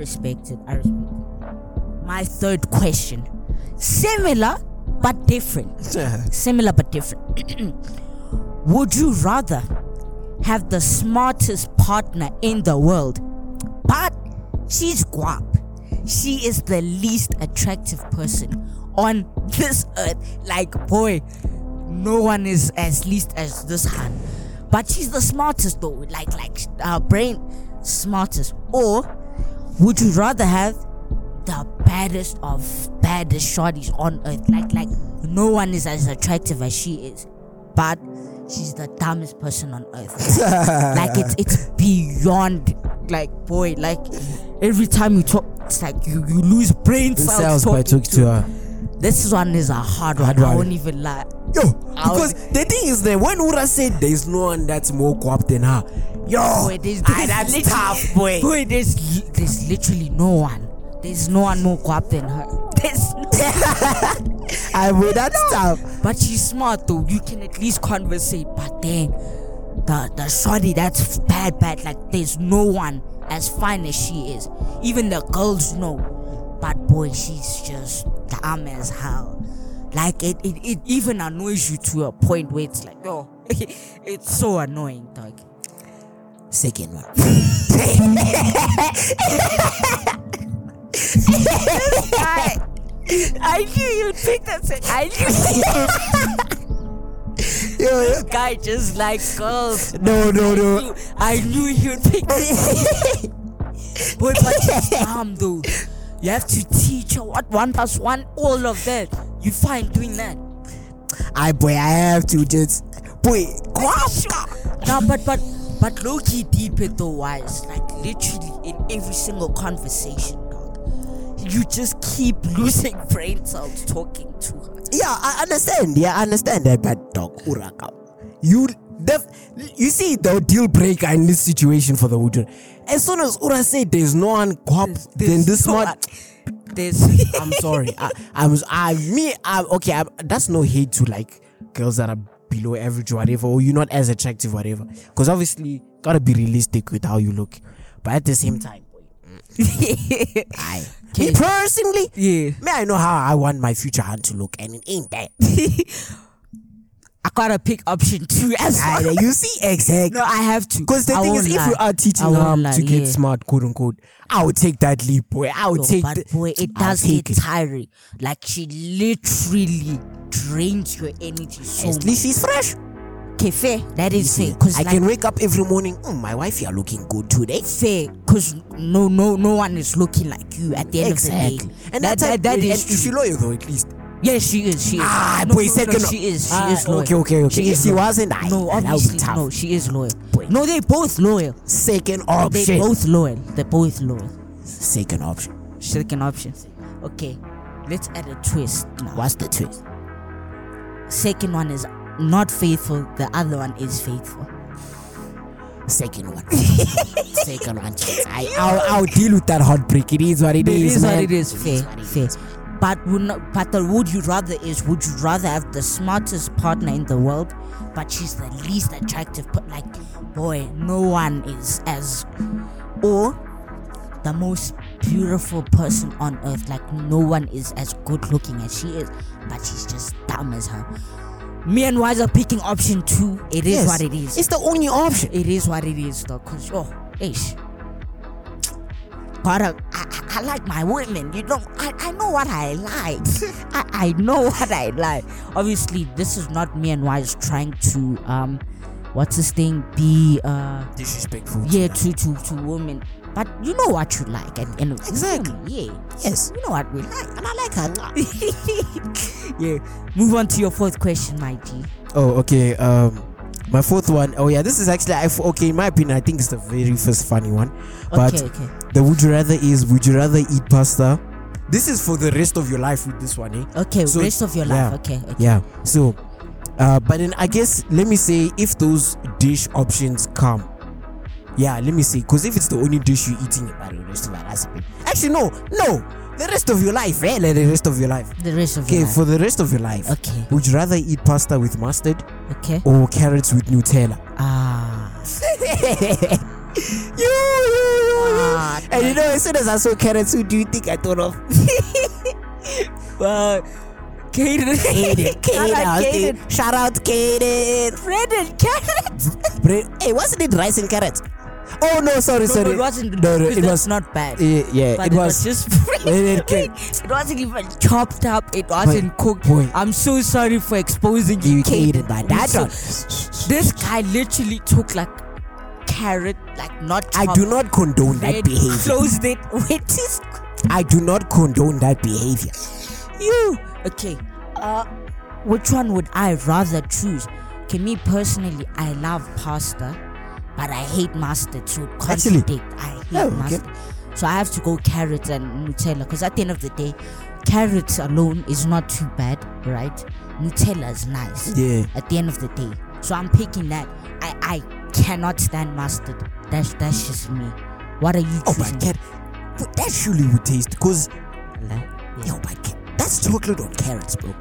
Speaker 1: My third question, similar but different. Similar but different. Would you rather have the smartest partner in the world, but she's guap? She is the least attractive person on this earth. Like, boy, no one is as least as this hun. But she's the smartest though. Like brain smartest. Or would you rather have the baddest of baddest shorties on earth? Like no one is as attractive as she is, but she's the dumbest person on earth. Like it's beyond. Like, boy, like every time you talk, it's like you lose brain cells
Speaker 2: by talking to her.
Speaker 1: This one is a hard one. I won't even lie.
Speaker 2: Yo, because the thing is that when Ura said there's no one that's more guap than her, yo,
Speaker 1: boy,
Speaker 2: that's tough, boy.
Speaker 1: Boy, there's literally no one. There's no one more guap than her. There's no
Speaker 2: boy, that's tough.
Speaker 1: But she's smart though. You can at least conversate. But then the shorty that's bad. Like there's no one as fine as she is. Even the girls know. But boy, she's just dumb as hell. Like it even annoys you to a point where it's like, oh, it's so annoying, dog.
Speaker 2: Second one.
Speaker 1: I knew you'd pick that second. I knew. This guy just likes girls.
Speaker 2: No.
Speaker 1: I knew you'd pick that. Boy, but she's dumb though. You have to teach her what 1 + 1, all of that. You fine doing that?
Speaker 2: Boy, I have to just
Speaker 1: No, but low-key deep it though, wise. Like literally in every single conversation, dog. You just keep losing brain cells talking to her.
Speaker 2: Yeah, I understand that, but dog, Uraka. You see the deal breaker in this situation for the Woodron. As soon as Ura said there's no one guap then this smart. I'm sorry. That's no hate to like girls that are below average or whatever, or you're not as attractive, whatever. Because obviously, gotta be realistic with how you look. But at the same time, me personally, I know how I want my future hand to look, and it ain't that.
Speaker 1: I gotta pick option 2 as well.
Speaker 2: You see, exactly.
Speaker 1: No, I have to.
Speaker 2: Because the thing is, if you are teaching her to get smart, quote unquote, I would take that leap, boy.
Speaker 1: Boy, it does get tiring. Like, she literally drains your energy so much.
Speaker 2: At least she's fresh.
Speaker 1: Okay, fair. That is fair.
Speaker 2: I can wake up every morning. My wife, you're looking good today.
Speaker 1: Fair, because no one is looking like you at the end of the day.
Speaker 2: And that is true. Is she loyal though, at least?
Speaker 1: Yes, she is. She is.
Speaker 2: Boy,
Speaker 1: she is. She is loyal.
Speaker 2: Okay.
Speaker 1: She
Speaker 2: wasn't.
Speaker 1: No, obviously, no. She is loyal. Boy. No, they're both loyal.
Speaker 2: Second option.
Speaker 1: They're both loyal.
Speaker 2: Second option.
Speaker 1: Okay, let's add a twist now.
Speaker 2: What's the twist?
Speaker 1: Second one is not faithful. The other one is faithful.
Speaker 2: Second one. I'll deal with that heartbreak. It is what it is.
Speaker 1: It is fair. But the would you rather have the smartest partner in the world, but she's the least attractive? Like, boy, no one is as, or the most beautiful person on earth. Like, no one is as good looking as she is, but she's just dumb as her. Me and Wise are picking option 2. It is what it is.
Speaker 2: It's the only option.
Speaker 1: It is what it is, though. Cause but I like my women, you know. I know what I like. I know what I like. Obviously, this is not me and Wise trying to be
Speaker 2: disrespectful.
Speaker 1: Yeah, to women. But you know what you like at the end of the
Speaker 2: Exactly.
Speaker 1: day. Yeah.
Speaker 2: Yes.
Speaker 1: You know what we like.
Speaker 2: And I like her.
Speaker 1: Yeah. Move on to your fourth question, my G.
Speaker 2: Oh, okay. My fourth one. Oh yeah, this is actually okay. In my opinion, I think it's the very first funny one. But
Speaker 1: Okay.
Speaker 2: the would you rather is: would you rather eat pasta? This is for the rest of your life with this one, eh?
Speaker 1: Okay,
Speaker 2: So,
Speaker 1: rest of your
Speaker 2: yeah.
Speaker 1: life. Okay.
Speaker 2: Yeah. So, but then I guess let me say if those dish options come. Yeah, let me say because if it's the only dish you're eating about the rest of your life, actually no, the rest of your life, eh? Like the rest of your life.
Speaker 1: The rest of
Speaker 2: Okay,
Speaker 1: your life.
Speaker 2: for the rest of your life.
Speaker 1: Okay.
Speaker 2: Would you rather eat pasta with mustard
Speaker 1: Okay.
Speaker 2: or carrots with Nutella?
Speaker 1: Ah.
Speaker 2: You.
Speaker 1: Ah,
Speaker 2: And you know, as soon as I saw carrots, who do you think I thought of?
Speaker 1: Well, Kaden.
Speaker 2: Kaden. Shout out Kaden.
Speaker 1: Bread and carrots.
Speaker 2: Hey, wasn't it rice and carrots? Oh no, sorry.
Speaker 1: No, it wasn't.
Speaker 2: No,
Speaker 1: because
Speaker 2: it
Speaker 1: that's
Speaker 2: was
Speaker 1: not bad.
Speaker 2: Yeah,
Speaker 1: But
Speaker 2: it was.
Speaker 1: just.
Speaker 2: Okay.
Speaker 1: It wasn't even chopped up. It wasn't cooked.
Speaker 2: boy.
Speaker 1: I'm so sorry for exposing you,
Speaker 2: You
Speaker 1: Kaden.
Speaker 2: Kaden, but that
Speaker 1: So-
Speaker 2: one.
Speaker 1: This guy literally took like carrot, like not.
Speaker 2: I
Speaker 1: chopped,
Speaker 2: do not condone that
Speaker 1: red,
Speaker 2: behavior.
Speaker 1: Closed it with his.
Speaker 2: I do not condone that behavior.
Speaker 1: You okay? Which one would I rather choose? Okay, me personally, I love pasta, but I hate mustard. So it
Speaker 2: Actually?
Speaker 1: contradict. I hate
Speaker 2: Oh, okay.
Speaker 1: mustard. So I have to go carrots and Nutella. Because at the end of the day, carrots alone is not too bad, right? Nutella is nice.
Speaker 2: Yeah.
Speaker 1: At the end of the day, so I'm picking that. I cannot stand mustard. That's just me. What are you
Speaker 2: Oh
Speaker 1: choosing?
Speaker 2: my god, but that surely would taste because
Speaker 1: Yeah.
Speaker 2: yo, my god, that's chocolate on carrots, bro.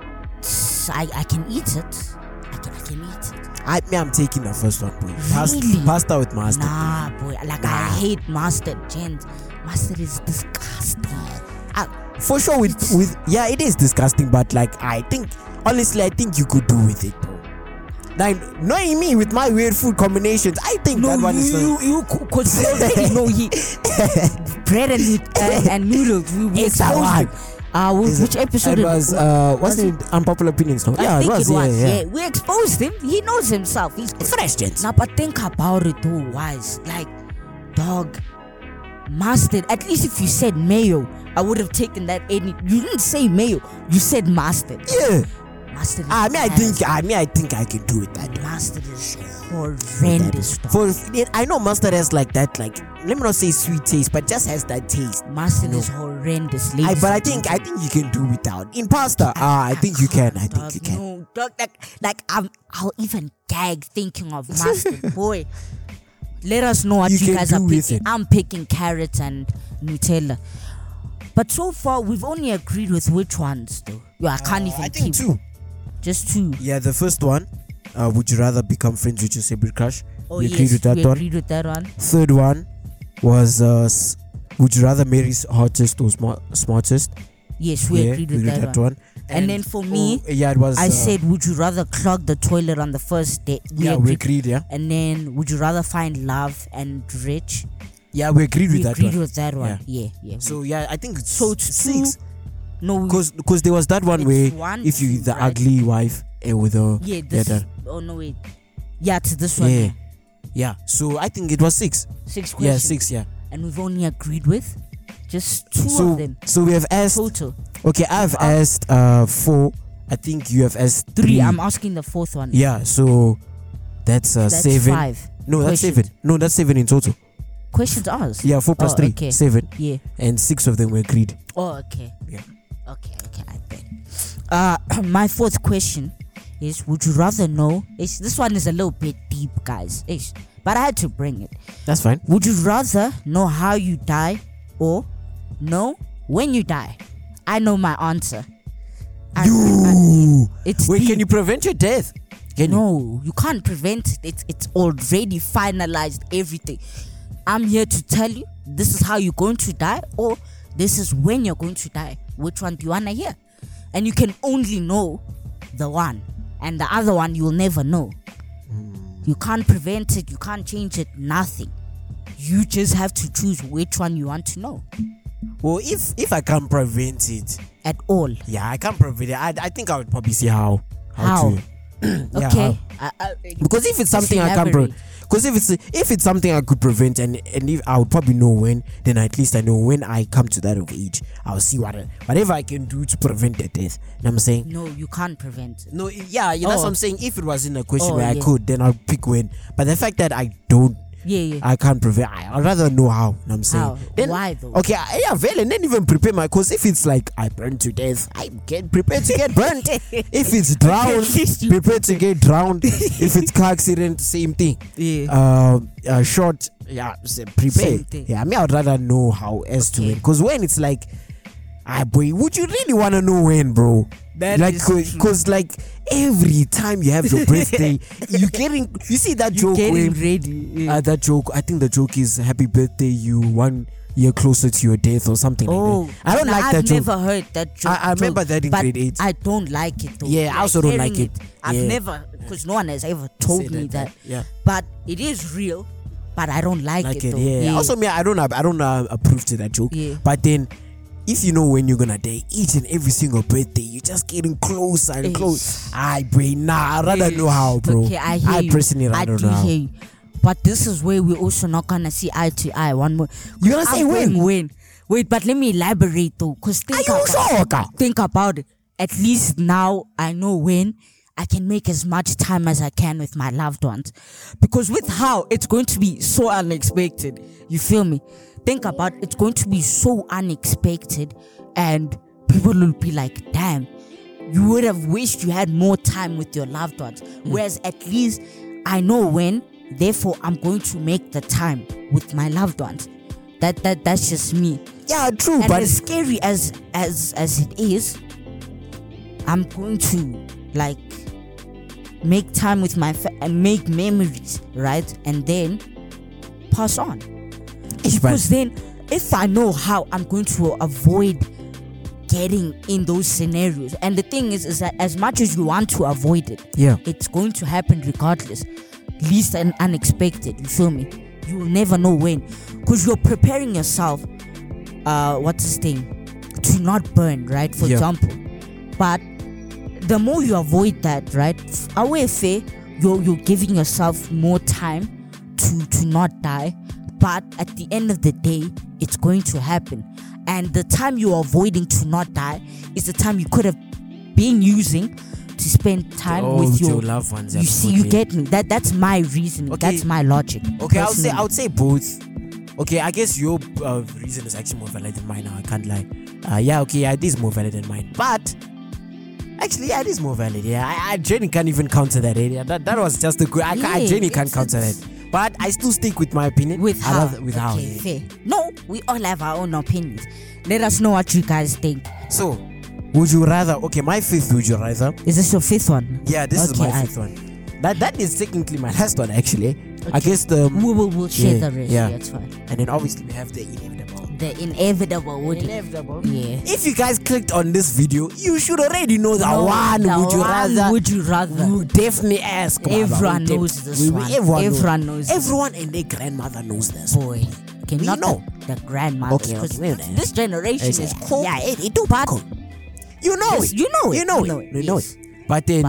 Speaker 1: I can eat it. I can eat it.
Speaker 2: I'm taking the first one, boy.
Speaker 1: Really?
Speaker 2: Pasta with mustard.
Speaker 1: Nah, boy. Like I
Speaker 2: Nah.
Speaker 1: hate mustard, gent. Mustard is disgusting.
Speaker 2: For sure, with yeah, it is disgusting, but like I think honestly, I think you could do with it, bro. Like knowing me with my weird food combinations, I think that one is
Speaker 1: you cause we already know he bread and noodles. We
Speaker 2: It's a
Speaker 1: exposed
Speaker 2: one.
Speaker 1: him. Which episode?
Speaker 2: It was wasn't it Unpopular Opinions? No?
Speaker 1: I
Speaker 2: Yeah,
Speaker 1: think
Speaker 2: it was. Yeah.
Speaker 1: We exposed him. He knows himself. He's
Speaker 2: Fresh, gents.
Speaker 1: Now, but think about it though, wise. Like, dog, mustard. At least if you said mayo, I would have taken that. You didn't say mayo. You said mustard.
Speaker 2: Yeah.
Speaker 1: Mustard. Is
Speaker 2: I think
Speaker 1: nasty.
Speaker 2: I can do it that way.
Speaker 1: Mustard is horrendous. dog.
Speaker 2: For I know mustard has like that, like let me not say sweet taste, but just has that taste.
Speaker 1: Mustard
Speaker 2: No.
Speaker 1: is horrendous.
Speaker 2: But I think you can do without in pasta. I think you can. I think
Speaker 1: Dog,
Speaker 2: you can.
Speaker 1: No, dog, I'll even gag thinking of mustard, boy. Let us know what
Speaker 2: You
Speaker 1: you
Speaker 2: can
Speaker 1: guys
Speaker 2: do
Speaker 1: are
Speaker 2: with
Speaker 1: picking.
Speaker 2: it.
Speaker 1: I'm picking carrots and Nutella. But so far, we've only agreed with which ones, though. Yeah, I can't even
Speaker 2: I
Speaker 1: keep.
Speaker 2: think two.
Speaker 1: Just two.
Speaker 2: Yeah, the first one. Would you rather become friends with your celebrity crush?
Speaker 1: Oh,
Speaker 2: we
Speaker 1: yes,
Speaker 2: agreed with that
Speaker 1: we
Speaker 2: one.
Speaker 1: agreed with that one.
Speaker 2: Third one was would you rather marry hottest or smartest?
Speaker 1: Yes, we
Speaker 2: Yeah,
Speaker 1: agreed
Speaker 2: we
Speaker 1: with
Speaker 2: agreed
Speaker 1: that one. And then for me,
Speaker 2: yeah, it was.
Speaker 1: I said, would you rather clog the toilet on the first date?
Speaker 2: we agreed. Yeah,
Speaker 1: And then, would you rather find love and rich?
Speaker 2: yeah, we agreed
Speaker 1: We
Speaker 2: with that
Speaker 1: agreed
Speaker 2: one.
Speaker 1: with that one.
Speaker 2: Yeah.
Speaker 1: Yeah.
Speaker 2: So yeah, I think it's
Speaker 1: So it's
Speaker 2: six.
Speaker 1: two. No,
Speaker 2: Because there was that one
Speaker 1: It's
Speaker 2: where
Speaker 1: one,
Speaker 2: if you
Speaker 1: two,
Speaker 2: the
Speaker 1: right?
Speaker 2: ugly wife with a
Speaker 1: yeah, this.
Speaker 2: that.
Speaker 1: Oh no, wait. Yeah, it's this one.
Speaker 2: Yeah. Yeah. So I think it was 6.
Speaker 1: 6 questions.
Speaker 2: Yeah, 6. Yeah.
Speaker 1: And we've only agreed with just 2
Speaker 2: So
Speaker 1: of them
Speaker 2: so we have asked.
Speaker 1: total.
Speaker 2: Okay, I've asked 4. I think you have asked 3.
Speaker 1: I'm asking the 4th one.
Speaker 2: Yeah. So that's,
Speaker 1: That's
Speaker 2: 7.
Speaker 1: 5
Speaker 2: No, that's
Speaker 1: questions.
Speaker 2: 7. No, that's 7 in total.
Speaker 1: Questions asked.
Speaker 2: Yeah, 4 plus 3,
Speaker 1: okay.
Speaker 2: 7,
Speaker 1: Yeah.
Speaker 2: and 6 of them were agreed.
Speaker 1: Oh, okay.
Speaker 2: Yeah.
Speaker 1: Okay, I bet. My 4th question is: would you rather know? This one is a little bit deep, guys. But I had to bring it.
Speaker 2: That's fine.
Speaker 1: Would you rather know how you die or know when you die? I know my answer. It's
Speaker 2: Wait,
Speaker 1: deep.
Speaker 2: can you prevent your death? Can you?
Speaker 1: No, you can't prevent it. It's already finalized everything. I'm here to tell you this is how you're going to die, or this is when you're going to die. Which one do you wanna hear? And you can only know the one, and the other one you'll never know. You can't prevent it, you can't change it, nothing. You just have to choose which one you want to know
Speaker 2: Well, if I can't prevent it,
Speaker 1: at all.
Speaker 2: yeah, I can't prevent it. I think I would probably see how.
Speaker 1: How?
Speaker 2: to- Yeah,
Speaker 1: Okay.
Speaker 2: because if it's something I can't
Speaker 1: elaborate.
Speaker 2: Because if it's something I could prevent, and if I would probably know when, then at least I know when I come to that of age, I'll see whatever I can do to prevent the death. You know what I'm saying?
Speaker 1: No, you can't prevent it.
Speaker 2: No, yeah, that's what I'm saying. If it was in a question
Speaker 1: Oh,
Speaker 2: where I
Speaker 1: yeah.
Speaker 2: could, then I'll pick when. But the fact that I don't,
Speaker 1: Yeah.
Speaker 2: I can't prevent. I'd rather know how. You know what I'm saying?
Speaker 1: How?
Speaker 2: Then,
Speaker 1: Why though?
Speaker 2: Okay, yeah, well, and then even prepare my. Because if it's like I burn to death, I get prepared to get burnt. If it's drowned, prepare to get drowned. If it's car accident, same thing.
Speaker 1: Yeah.
Speaker 2: Short, yeah, prepare.
Speaker 1: Same thing.
Speaker 2: Yeah, I mean, I'd rather know how as to
Speaker 1: Okay.
Speaker 2: when. Because when it's like, boy, would you really want to know when, bro?
Speaker 1: That
Speaker 2: like,
Speaker 1: is true.
Speaker 2: because like every time you have your birthday, you see that joke
Speaker 1: Getting
Speaker 2: where,
Speaker 1: ready. Yeah.
Speaker 2: that joke, I think the joke is happy birthday, you 1 year closer to your death or something
Speaker 1: Oh,
Speaker 2: like that. I don't like that
Speaker 1: I've
Speaker 2: joke.
Speaker 1: never heard that joke.
Speaker 2: I remember that in
Speaker 1: but
Speaker 2: grade 8.
Speaker 1: I don't like it though.
Speaker 2: Yeah, I also don't
Speaker 1: hearing
Speaker 2: like it.
Speaker 1: I've
Speaker 2: Yeah.
Speaker 1: never, because no one has ever told
Speaker 2: Say
Speaker 1: me that.
Speaker 2: Yeah.
Speaker 1: But it is real. But I don't like it though.
Speaker 2: Yeah. Also, me, I don't approve to that joke.
Speaker 1: Yeah.
Speaker 2: But then, if you know when you're gonna die, each and every single birthday, you're just getting closer and closer. Boy, nah, I'd rather know how, bro.
Speaker 1: Okay, I hear you.
Speaker 2: personally
Speaker 1: I
Speaker 2: rather
Speaker 1: do
Speaker 2: know how.
Speaker 1: hear you. But this is where we're also not gonna see eye to eye. One more.
Speaker 2: You gonna say
Speaker 1: I'm
Speaker 2: when?
Speaker 1: going when? Wait, but let me elaborate though. Cause
Speaker 2: Are you sure, Oka?
Speaker 1: think about it. At least now I know when I can make as much time as I can with my loved ones. Because with how it's going to be so unexpected. You feel me? Think about it. It's going to be so unexpected, and people will be like, damn, you would have wished you had more time with your loved ones. Whereas at least I know when, therefore I'm going to make the time with my loved ones. That's just me.
Speaker 2: Yeah, true,
Speaker 1: And
Speaker 2: but
Speaker 1: as scary as it is, I'm going to like make time with my and make memories, right? And then pass on. Because then, if I know how I'm going to avoid getting in those scenarios, and the thing is that as much as you want to avoid it,
Speaker 2: yeah,
Speaker 1: it's going to happen regardless, least and unexpected. You feel me? You will never know when, because you're preparing yourself. What's this thing? To not burn, right? For example, but the more you avoid that, right? Away fair, you're giving yourself more time to not die. But at the end of the day, it's going to happen. And the time you're avoiding to not die is the time you could have been using to spend time with your
Speaker 2: loved ones.
Speaker 1: You see, you get me. That's my reason.
Speaker 2: Okay.
Speaker 1: That's my logic.
Speaker 2: Okay, I
Speaker 1: personally.
Speaker 2: would say both. Okay, I guess your reason is actually more valid than mine now. I can't lie. It is more valid than mine. But actually, it is more valid. Yeah, I Jenny can't even counter that. That was just a good. Jenny can't counter that. But I still stick with my opinion.
Speaker 1: With how?
Speaker 2: How.
Speaker 1: Okay, fair. No, we all have our own opinions. Let us know what you guys think.
Speaker 2: So, would you rather? Okay, my fifth. Would you rather?
Speaker 1: Is this your fifth one?
Speaker 2: Yeah, this is my fifth one. That is technically my last one, actually. Okay. I guess
Speaker 1: we'll share the rest.
Speaker 2: Yeah,
Speaker 1: that's fine.
Speaker 2: And then obviously we have the inevitable.
Speaker 1: The inevitable, would Yeah.
Speaker 2: If you guys clicked on this video, you should already know the one. Would you rather? We will definitely ask.
Speaker 1: Everyone knows this one. Everyone knows.
Speaker 2: Everyone and their grandmother knows this.
Speaker 1: Boy, cannot
Speaker 2: know
Speaker 1: the grandmother.
Speaker 2: Okay,
Speaker 1: this generation is cool.
Speaker 2: Yeah, it do but cool. You know it.
Speaker 1: You know it.
Speaker 2: You know it. But then,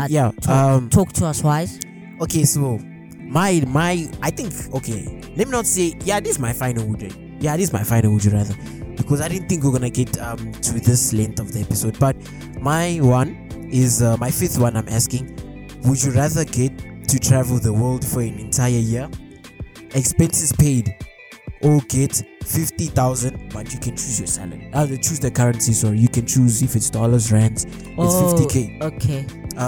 Speaker 1: talk to us, wise.
Speaker 2: Okay, so my I think, okay, let me not say, this is my final would you. Yeah, this is my final would you rather, because I didn't think we are gonna get to this length of the episode. But my one is my fifth one. I'm asking, would you rather get to travel the world for an entire year, expenses paid, or get 50,000, but you can choose your salary? Choose the currency. Sorry, you can choose if it's dollars, rands. It's 50k.
Speaker 1: Okay.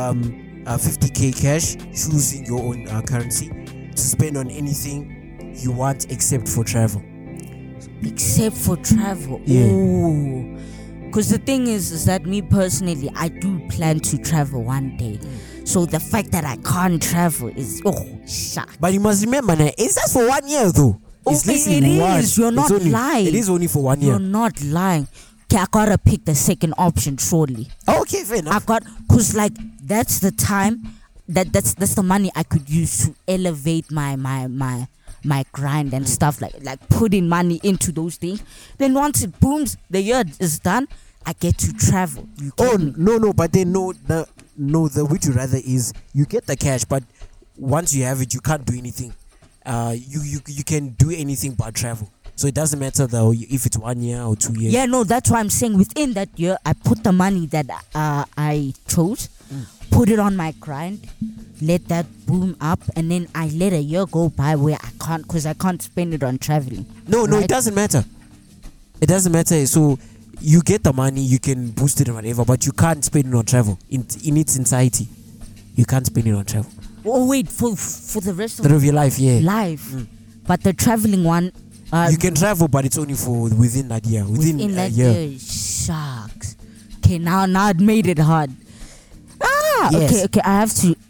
Speaker 2: 50k cash, choosing your own currency to spend on anything you want except for travel.
Speaker 1: Except for travel. Yeah. Because the thing is that me personally, I do plan to travel one day. So the fact that I can't travel is shock.
Speaker 2: But you must remember, it's just for 1 year though. It's literally one.
Speaker 1: You're not lying.
Speaker 2: It is only for 1 year.
Speaker 1: You're not lying. Okay, I gotta pick the second option surely.
Speaker 2: Okay, fair enough.
Speaker 1: Cause like that's the time that's the money I could use to elevate my grind and stuff, like putting money into those things. Then once it booms, the year is done, I get to travel.
Speaker 2: No, but then the would you rather is you get the cash, but once you have it, you can't do anything. you can do anything but travel. So it doesn't matter though if it's 1 year or 2 years.
Speaker 1: Yeah, no, that's why I'm saying within that year, I put the money that I chose, put it on my grind, let that boom up, and then I let a year go by where because I can't spend it on traveling.
Speaker 2: No,
Speaker 1: right?
Speaker 2: it doesn't matter. It doesn't matter. So you get the money, you can boost it or whatever, but you can't spend it on travel. In its entirety, you can't spend it on travel.
Speaker 1: Oh wait, for the rest
Speaker 2: Of your life, yeah.
Speaker 1: life. But the traveling one,
Speaker 2: you can travel, but it's only for within that year. Within a
Speaker 1: that
Speaker 2: year.
Speaker 1: year, shucks. Okay, now it made it hard.
Speaker 2: Yes.
Speaker 1: Okay, I have to.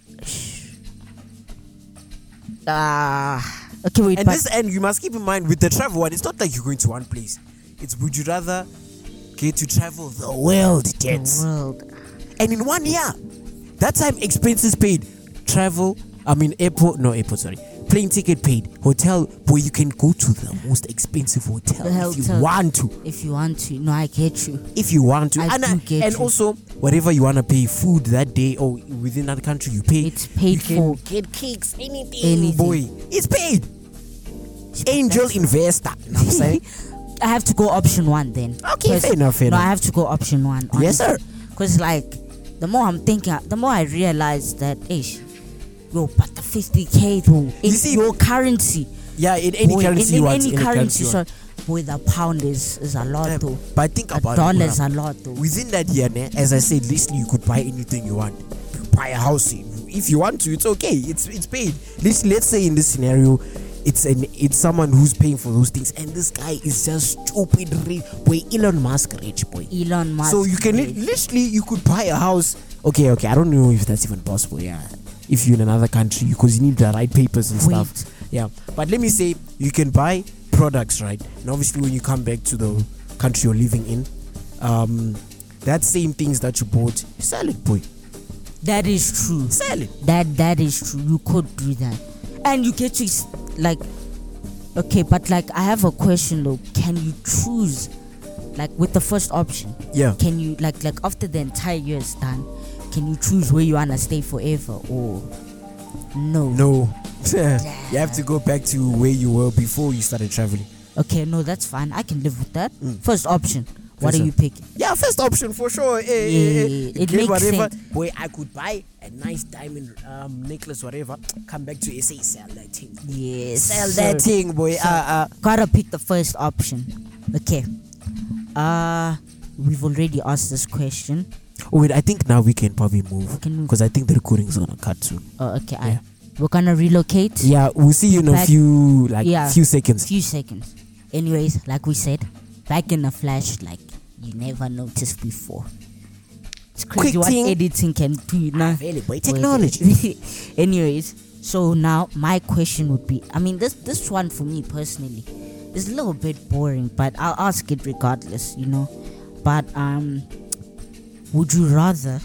Speaker 1: Okay, wait.
Speaker 2: And you must keep in mind with the travel one, it's not like you're going to one place. It's would you rather get to travel the world, gents?
Speaker 1: The world.
Speaker 2: And in 1 year, that time expenses paid, plane ticket paid, hotel, boy, you can go to the most expensive hotel if you want to.
Speaker 1: If you want to, no, I get you.
Speaker 2: If you want to,
Speaker 1: I do get
Speaker 2: and
Speaker 1: you.
Speaker 2: also whatever you want to pay, food that day or within that country, you pay.
Speaker 1: It's paid
Speaker 2: you
Speaker 1: for.
Speaker 2: can get cakes, anything, boy. It's paid. Angel investor. You know what I'm saying?
Speaker 1: I have to go option 1 then.
Speaker 2: Okay, fair enough.
Speaker 1: No, I have to go option 1.
Speaker 2: Yes, sir.
Speaker 1: Because the more I'm thinking, the more I realize that, but the 50K though,
Speaker 2: You see,
Speaker 1: your currency.
Speaker 2: Yeah, in any currency you want.
Speaker 1: In any currency, so boy, the pound is a lot though.
Speaker 2: But think about
Speaker 1: $1 is a lot though.
Speaker 2: Within that year, as I said, literally you could buy anything you want. Buy a house if you want to. It's okay. It's paid. Let's say in this scenario, it's someone who's paying for those things, and this guy is just stupid rich. Boy, Elon Musk rich, boy.
Speaker 1: Elon Musk.
Speaker 2: So you can literally you could buy a house. Okay. I don't know if that's even possible. Yeah. If you're in another country, because you need the right papers and stuff. Yeah. But let me say you can buy products, right? And obviously when you come back to the country you're living in, that same things that you bought, you sell it, boy.
Speaker 1: That is true.
Speaker 2: Sell it.
Speaker 1: That is true. You could do that, and you get to okay. But I have a question though. Can you choose, with the first option?
Speaker 2: Yeah.
Speaker 1: Can you like after the entire year is done? Can you choose where you wanna stay forever or no?
Speaker 2: No. You have to go back to where you were before you started traveling.
Speaker 1: Okay, no, that's fine. I can live with that. First option. What are you picking?
Speaker 2: Yeah, first option for sure.
Speaker 1: It makes sense.
Speaker 2: Boy, I could buy a nice diamond necklace, whatever. Come back to SA, sell that thing.
Speaker 1: Yes.
Speaker 2: Sell that thing, boy.
Speaker 1: Gotta pick the first option. Okay. We've already asked this question.
Speaker 2: Oh, wait, I think now we can probably move. Because I think the recording is gonna cut soon.
Speaker 1: Oh, okay. Yeah. We're gonna relocate.
Speaker 2: Yeah, we'll see you in a few seconds.
Speaker 1: Few seconds. Anyways, like we said, back in a flash, you never noticed before. It's crazy what editing can do now.
Speaker 2: Technology.
Speaker 1: Anyways, so now my question would be, this one for me personally is a little bit boring, but I'll ask it regardless, But would you rather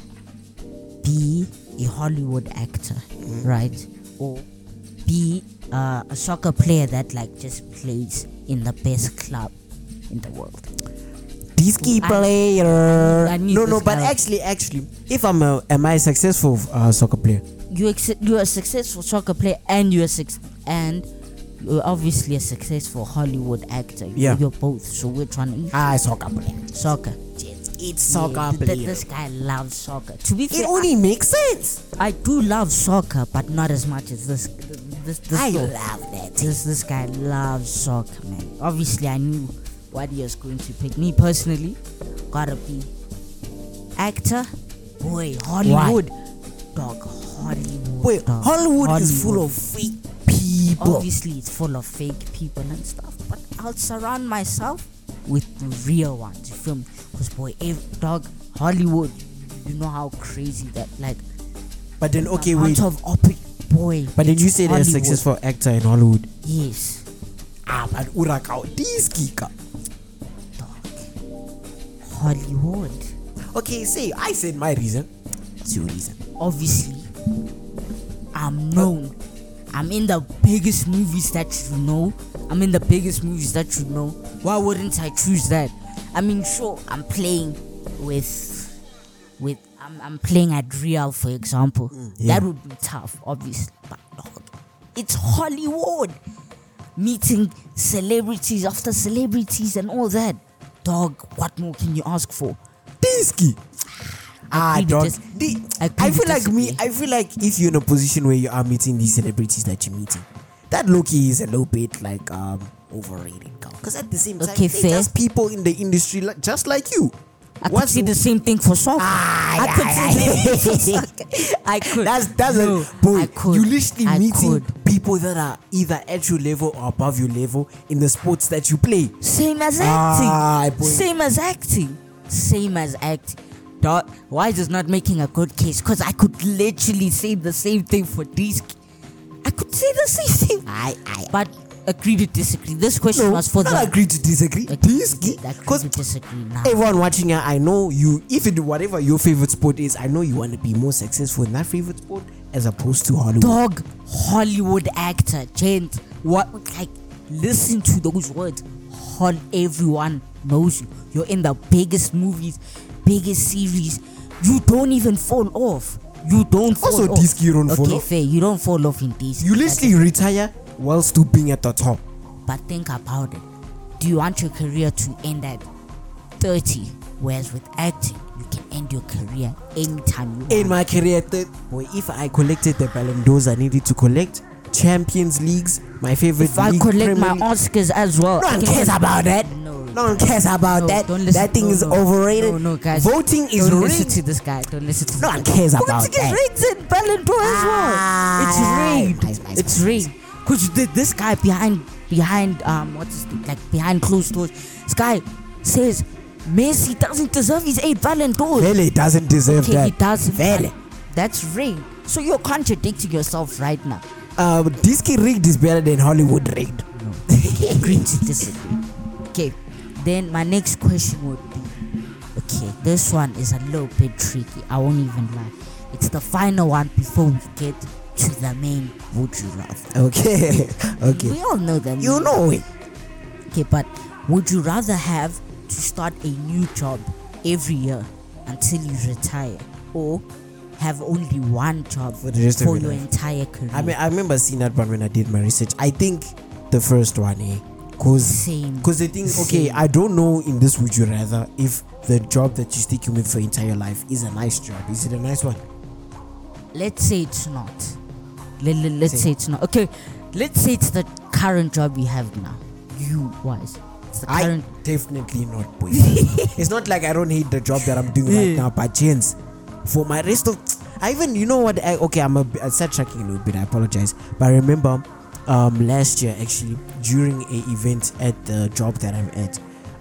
Speaker 1: be a Hollywood actor, right? Or be a soccer player that just plays in the best club in the world?
Speaker 2: Disky player. No, but
Speaker 1: guy.
Speaker 2: actually, if am I a successful soccer player?
Speaker 1: You're a successful soccer player, and you're obviously a successful Hollywood actor.
Speaker 2: Yeah.
Speaker 1: You're both. So we're trying to.
Speaker 2: Soccer player.
Speaker 1: Soccer.
Speaker 2: It's soccer player.
Speaker 1: This guy loves soccer. To be fair,
Speaker 2: it only makes sense.
Speaker 1: I do love soccer, but not as much as this.
Speaker 2: I love that.
Speaker 1: This guy loves soccer, man. Obviously, I knew what he was going to pick. Me personally, gotta be actor. Boy, Hollywood.
Speaker 2: Why?
Speaker 1: Dog, Hollywood.
Speaker 2: Boy,
Speaker 1: dog.
Speaker 2: Hollywood is full of fake people.
Speaker 1: Obviously, it's full of fake people and stuff. But I'll surround myself with the real ones. You feel me? Because boy, Hollywood. You know how crazy that
Speaker 2: But then okay,
Speaker 1: wait. Boy.
Speaker 2: But then you say they're a successful actor in Hollywood.
Speaker 1: Yes.
Speaker 2: But Urakao, this kika.
Speaker 1: Hollywood.
Speaker 2: Okay, I said my reason. What's your reason?
Speaker 1: Obviously, I'm known. I'm in the biggest movies that you know. Why wouldn't I choose that? Sure, I'm playing I'm playing at Real, for example.
Speaker 2: Yeah.
Speaker 1: That would be tough, obviously. But dog, It's Hollywood. Meeting celebrities after celebrities and all that. Dog, what more can you ask for?
Speaker 2: Disky.
Speaker 1: agree
Speaker 2: Dog.
Speaker 1: with
Speaker 2: I feel like if you're in a position where you are meeting these celebrities that you're meeting, that Loki is a little bit like overrated. Because at the same time,
Speaker 1: Okay,
Speaker 2: they're
Speaker 1: fair.
Speaker 2: just people in the industry just like you.
Speaker 1: I could see the same thing for soccer. I could see the same thing for soccer. I could. I could.
Speaker 2: You literally
Speaker 1: I
Speaker 2: meeting
Speaker 1: could.
Speaker 2: people that are either at your level or above your level in the sports that you play.
Speaker 1: Same as acting.
Speaker 2: Boy.
Speaker 1: Same as acting. Same as acting. Dog, why is this not making a good case? Because I could literally say the same thing for Disky. I could say the same thing. But agree to disagree. This question was for
Speaker 2: not
Speaker 1: the.
Speaker 2: agree to disagree. Disky.
Speaker 1: Agree
Speaker 2: Because
Speaker 1: to disagree now.
Speaker 2: everyone watching here, I know you. If it whatever your favorite sport is, I know you want to be more successful in that favorite sport as opposed to Hollywood.
Speaker 1: Dog, Hollywood actor, gent. What? Like, listen to those words. Everyone knows you. You're in the biggest movies, biggest series. You don't even fall off. You don't fall
Speaker 2: Also,
Speaker 1: off.
Speaker 2: Disky, you don't fall
Speaker 1: Okay,
Speaker 2: off.
Speaker 1: fair. You don't fall off in this.
Speaker 2: You literally retire while still being at the top.
Speaker 1: But think about it. Do you want your career to end at 30? Whereas with acting, you can end your career anytime you want.
Speaker 2: In my career, boy, if I collected the Ballon d'Ors I needed to collect, Champions Leagues, my favorite
Speaker 1: If I
Speaker 2: league,
Speaker 1: collect
Speaker 2: Premier
Speaker 1: my
Speaker 2: League.
Speaker 1: Oscars as well,
Speaker 2: No
Speaker 1: I
Speaker 2: one
Speaker 1: can
Speaker 2: cares
Speaker 1: end-
Speaker 2: about that. No one cares about
Speaker 1: No,
Speaker 2: that.
Speaker 1: don't listen-
Speaker 2: That thing
Speaker 1: no,
Speaker 2: is
Speaker 1: no.
Speaker 2: overrated.
Speaker 1: No, guys.
Speaker 2: Voting is
Speaker 1: Don't listen
Speaker 2: rigged.
Speaker 1: to this guy. Don't listen to this
Speaker 2: No
Speaker 1: guy.
Speaker 2: one cares about
Speaker 1: Voting is
Speaker 2: that.
Speaker 1: rigged in Ballon d'Or as well. It's rigged.
Speaker 2: Nice.
Speaker 1: It's rigged. Cause this guy behind what's his name? Like behind closed doors. This guy says Messi doesn't deserve his 8 Ballon d'Ors.
Speaker 2: Vele doesn't deserve
Speaker 1: Okay,
Speaker 2: that.
Speaker 1: he doesn't.
Speaker 2: Vele.
Speaker 1: That's rigged. So you're contradicting yourself right now.
Speaker 2: Disky rigged is better than Hollywood rigged.
Speaker 1: Agree to disagree. Okay, then my next question would be, okay, this one is a little bit tricky. I won't even lie. It's the final one before we get to the main would you rather.
Speaker 2: Okay.
Speaker 1: We all know them.
Speaker 2: You know it.
Speaker 1: Okay, but would you rather have to start a new job every year until you retire, or have only one job
Speaker 2: For the rest of
Speaker 1: for
Speaker 2: your
Speaker 1: your
Speaker 2: life?
Speaker 1: entire career?
Speaker 2: I remember seeing that one when I did my research. I think the first one,
Speaker 1: Same.
Speaker 2: Because the thing, okay, I don't know in this would you rather if the job that you stick with for your entire life is a nice job. Is it a nice one?
Speaker 1: Let's say it's not. Let's say it's not. Okay, let's say it's the current job you have now. You wise. It's the current.
Speaker 2: Definitely not, boy. It's not like I don't hate the job that I'm doing right now, but chance for my rest of, I even, you know what? I start tracking a little bit. I apologize, but I remember last year actually during a event at the job that I'm at,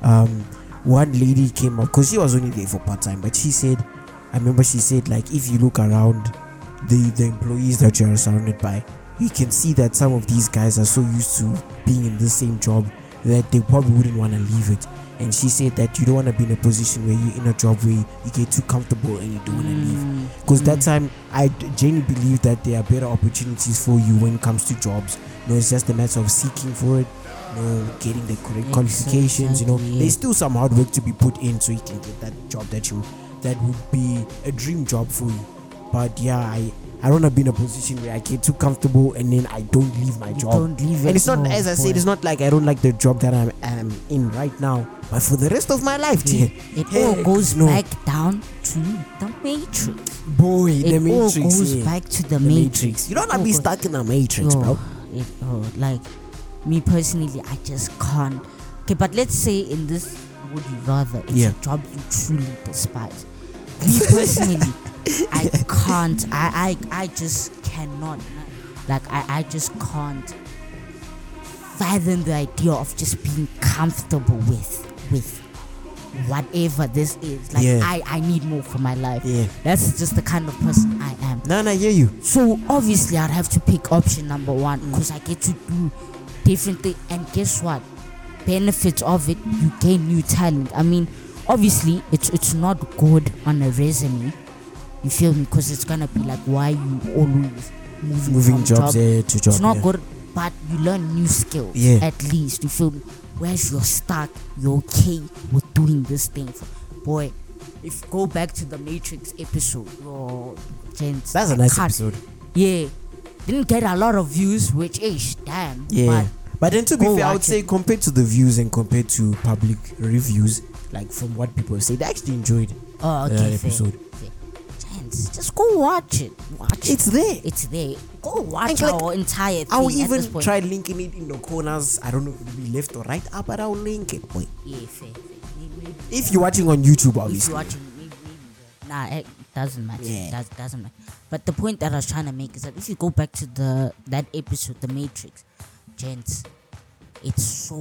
Speaker 2: one lady came up because she was only there for part time, but she said, I remember she said, like, if you look around the employees that you are surrounded by, you can see that some of these guys are so used to being in the same job that they probably wouldn't want to leave it. And she said that you don't want to be in a position where you're in a job where you get too comfortable and you don't want to leave. Because that time, I genuinely believe that there are better opportunities for you when it comes to jobs. It's just a matter of seeking for it, getting the correct qualifications.
Speaker 1: Exactly.
Speaker 2: There's still some hard work to be put in so you can get that job that would be a dream job for you. But yeah, I don't want to be in a position where I get too comfortable and then I don't leave my job.
Speaker 1: don't leave it,
Speaker 2: and it's not,
Speaker 1: no,
Speaker 2: as I
Speaker 1: boy.
Speaker 2: said, it's not like I don't like the job that I'm in right now. But for the rest of my life,
Speaker 1: It all goes back down to the Matrix.
Speaker 2: Boy, the
Speaker 1: It all
Speaker 2: Matrix.
Speaker 1: goes
Speaker 2: yeah.
Speaker 1: back to the
Speaker 2: The
Speaker 1: Matrix.
Speaker 2: You don't want to
Speaker 1: All
Speaker 2: be
Speaker 1: goes-
Speaker 2: stuck in the Matrix,
Speaker 1: Yo,
Speaker 2: bro.
Speaker 1: Like me personally, I just can't. Okay, but let's say in this, would you rather? It's
Speaker 2: Yeah.
Speaker 1: a job you truly despise. Me personally, I can't. I just cannot. Like I just can't fathom the idea of just being comfortable with whatever this is. Like
Speaker 2: Yeah.
Speaker 1: I need more for my life.
Speaker 2: Yeah.
Speaker 1: That's just the kind of person I am.
Speaker 2: No, I hear you.
Speaker 1: So obviously I'd have to pick option number one because I get to do different things. And guess what? Benefits of it, you gain new talent. I mean, obviously it's not good on a resume. You feel me? Because it's gonna be like, why you always moving from
Speaker 2: jobs
Speaker 1: job.
Speaker 2: to job.
Speaker 1: It's not
Speaker 2: yeah.
Speaker 1: good, but you learn new skills.
Speaker 2: Yeah.
Speaker 1: At least you feel me? Whereas you're stuck, you're okay with doing this thing. Boy, if go back to the Matrix episode, gents,
Speaker 2: That's a
Speaker 1: I
Speaker 2: nice
Speaker 1: can't-
Speaker 2: episode.
Speaker 1: Yeah, didn't get a lot of views, which is damn.
Speaker 2: Yeah. But then to be
Speaker 1: Go
Speaker 2: fair, I would
Speaker 1: watch
Speaker 2: say
Speaker 1: it.
Speaker 2: compared to the views and compared to public reviews, like from what people say, they actually enjoyed
Speaker 1: Oh, okay,
Speaker 2: that
Speaker 1: fair,
Speaker 2: episode.
Speaker 1: fair. Gents, just go watch it. Watch
Speaker 2: It's there.
Speaker 1: It's there. Go watch
Speaker 2: And like,
Speaker 1: our entire thing.
Speaker 2: I'll
Speaker 1: at this
Speaker 2: even
Speaker 1: point.
Speaker 2: try linking it in the corners. I don't know if it'll be left or right, but I'll link it, boy.
Speaker 1: Yeah, fair. Maybe,
Speaker 2: If you're watching on YouTube,
Speaker 1: if
Speaker 2: obviously.
Speaker 1: you're watching, maybe, nah, it doesn't matter.
Speaker 2: Yeah.
Speaker 1: Doesn't matter. But the point that I was trying to make is that if you go back to that episode, The Matrix, gents, it's so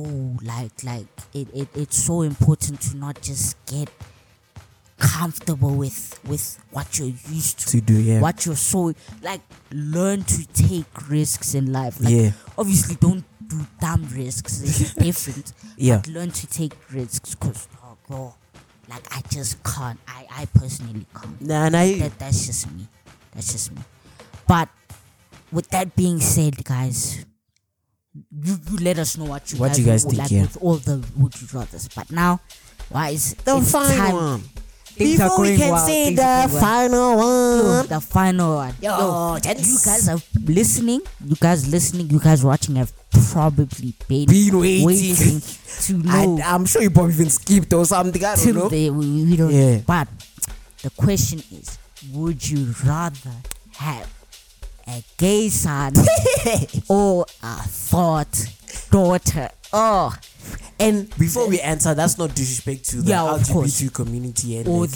Speaker 1: it's so important to not just get comfortable with what you're used to.
Speaker 2: To do, yeah.
Speaker 1: What you're so like, learn to take risks in life. Like,
Speaker 2: Yeah.
Speaker 1: obviously don't do dumb risks. It's different.
Speaker 2: Yeah.
Speaker 1: But learn to take risks, cause bro, like I just can't. I personally can't.
Speaker 2: Nah, nah,
Speaker 1: That's just me. That's just me. But with that being said, guys, you let us know what you guys
Speaker 2: think,
Speaker 1: like
Speaker 2: yeah.
Speaker 1: with all the would you rathers. But now, it's
Speaker 2: the final
Speaker 1: time.
Speaker 2: one.
Speaker 1: Things are
Speaker 2: Before we
Speaker 1: going
Speaker 2: can
Speaker 1: well,
Speaker 2: say
Speaker 1: things are
Speaker 2: the
Speaker 1: going well.
Speaker 2: final one.
Speaker 1: The final one.
Speaker 2: Yo,
Speaker 1: you
Speaker 2: gents.
Speaker 1: guys are listening. You guys watching have probably been
Speaker 2: waiting.
Speaker 1: to know.
Speaker 2: I'm sure you probably even skipped or something. I don't
Speaker 1: till
Speaker 2: know.
Speaker 1: we don't.
Speaker 2: Yeah.
Speaker 1: But the question is, would you rather have a gay son or a thought daughter? Oh,
Speaker 2: And before we answer, that's not disrespect to the
Speaker 1: Yeah, of course.
Speaker 2: LGBT community and
Speaker 1: or
Speaker 2: the gay.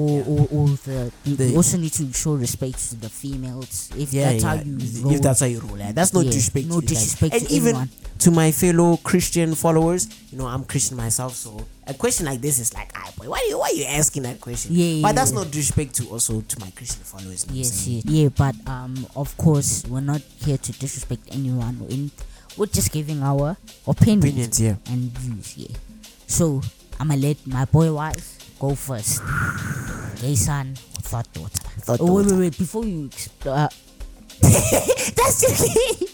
Speaker 1: you
Speaker 2: The-
Speaker 1: also need to show respect to the females if
Speaker 2: Yeah,
Speaker 1: that's
Speaker 2: yeah.
Speaker 1: how you roll.
Speaker 2: If that's how you roll, yeah. That's not
Speaker 1: Yeah,
Speaker 2: disrespect.
Speaker 1: no
Speaker 2: to you guys.
Speaker 1: disrespect
Speaker 2: and
Speaker 1: to
Speaker 2: even
Speaker 1: anyone.
Speaker 2: to my fellow Christian followers, you know, I'm Christian myself, so a question like this is like, ah, boy, why are you asking that question?
Speaker 1: Yeah,
Speaker 2: but that's
Speaker 1: yeah.
Speaker 2: not disrespect to also to my Christian followers. you know what I'm
Speaker 1: Yes,
Speaker 2: saying?
Speaker 1: yeah, but of course, we're not here to disrespect anyone. We're just giving our
Speaker 2: Opinions, yeah.
Speaker 1: and views, yeah. So I'ma let my boy wife go first. Gay son, or thought daughter.
Speaker 2: Thought
Speaker 1: Oh,
Speaker 2: daughter.
Speaker 1: wait. Before you
Speaker 2: That's okay.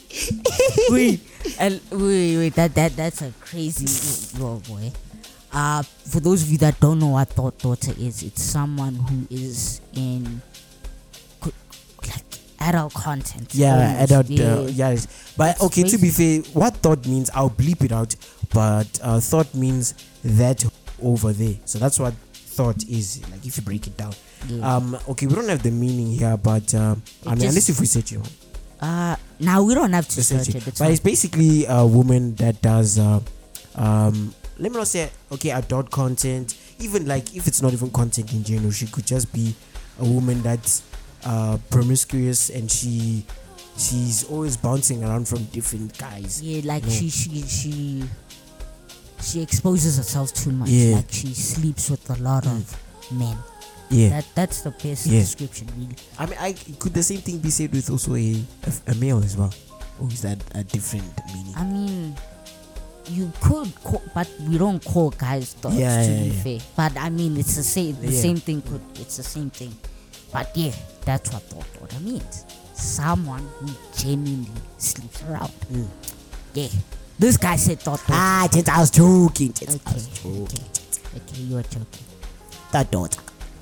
Speaker 1: wait. That's a crazy boy. For those of you that don't know what thought daughter is, it's someone who is in like adult content.
Speaker 2: Yeah,
Speaker 1: almost.
Speaker 2: adult.
Speaker 1: Yeah.
Speaker 2: Yes, but
Speaker 1: It's
Speaker 2: okay. To be fair, what thought means, I'll bleep it out. But thought means that over there. So that's what thought is. Like if you break it down.
Speaker 1: Yeah.
Speaker 2: Okay, we don't have the meaning here, but I mean,
Speaker 1: just-
Speaker 2: unless if we search it,
Speaker 1: Now we don't have to
Speaker 2: search
Speaker 1: search
Speaker 2: it.
Speaker 1: it. It's
Speaker 2: But it's basically a woman that does. Let me not say okay, adult content. Even like if it's not even content in general, she could just be a woman that's promiscuous and she's always bouncing around from different guys.
Speaker 1: yeah, like
Speaker 2: No.
Speaker 1: she exposes herself too much.
Speaker 2: Yeah.
Speaker 1: Like she sleeps with a lot of men.
Speaker 2: Yeah.
Speaker 1: That's the best
Speaker 2: Yeah.
Speaker 1: description, really.
Speaker 2: I mean, could the same thing be said with also a male as well? Or is that a different meaning?
Speaker 1: I mean, you could call, but we don't call guys thoughts,
Speaker 2: Yeah,
Speaker 1: to
Speaker 2: yeah,
Speaker 1: be
Speaker 2: yeah.
Speaker 1: fair. But I mean, it's the same. The
Speaker 2: Yeah.
Speaker 1: same thing it's the same thing. But yeah, that's what thought daughter means. Someone who genuinely sleeps around.
Speaker 2: Mm.
Speaker 1: Yeah. This guy said thought daughter.
Speaker 2: Just I was joking. Just I
Speaker 1: Okay,
Speaker 2: was joking.
Speaker 1: okay, you are joking.
Speaker 2: That daughter.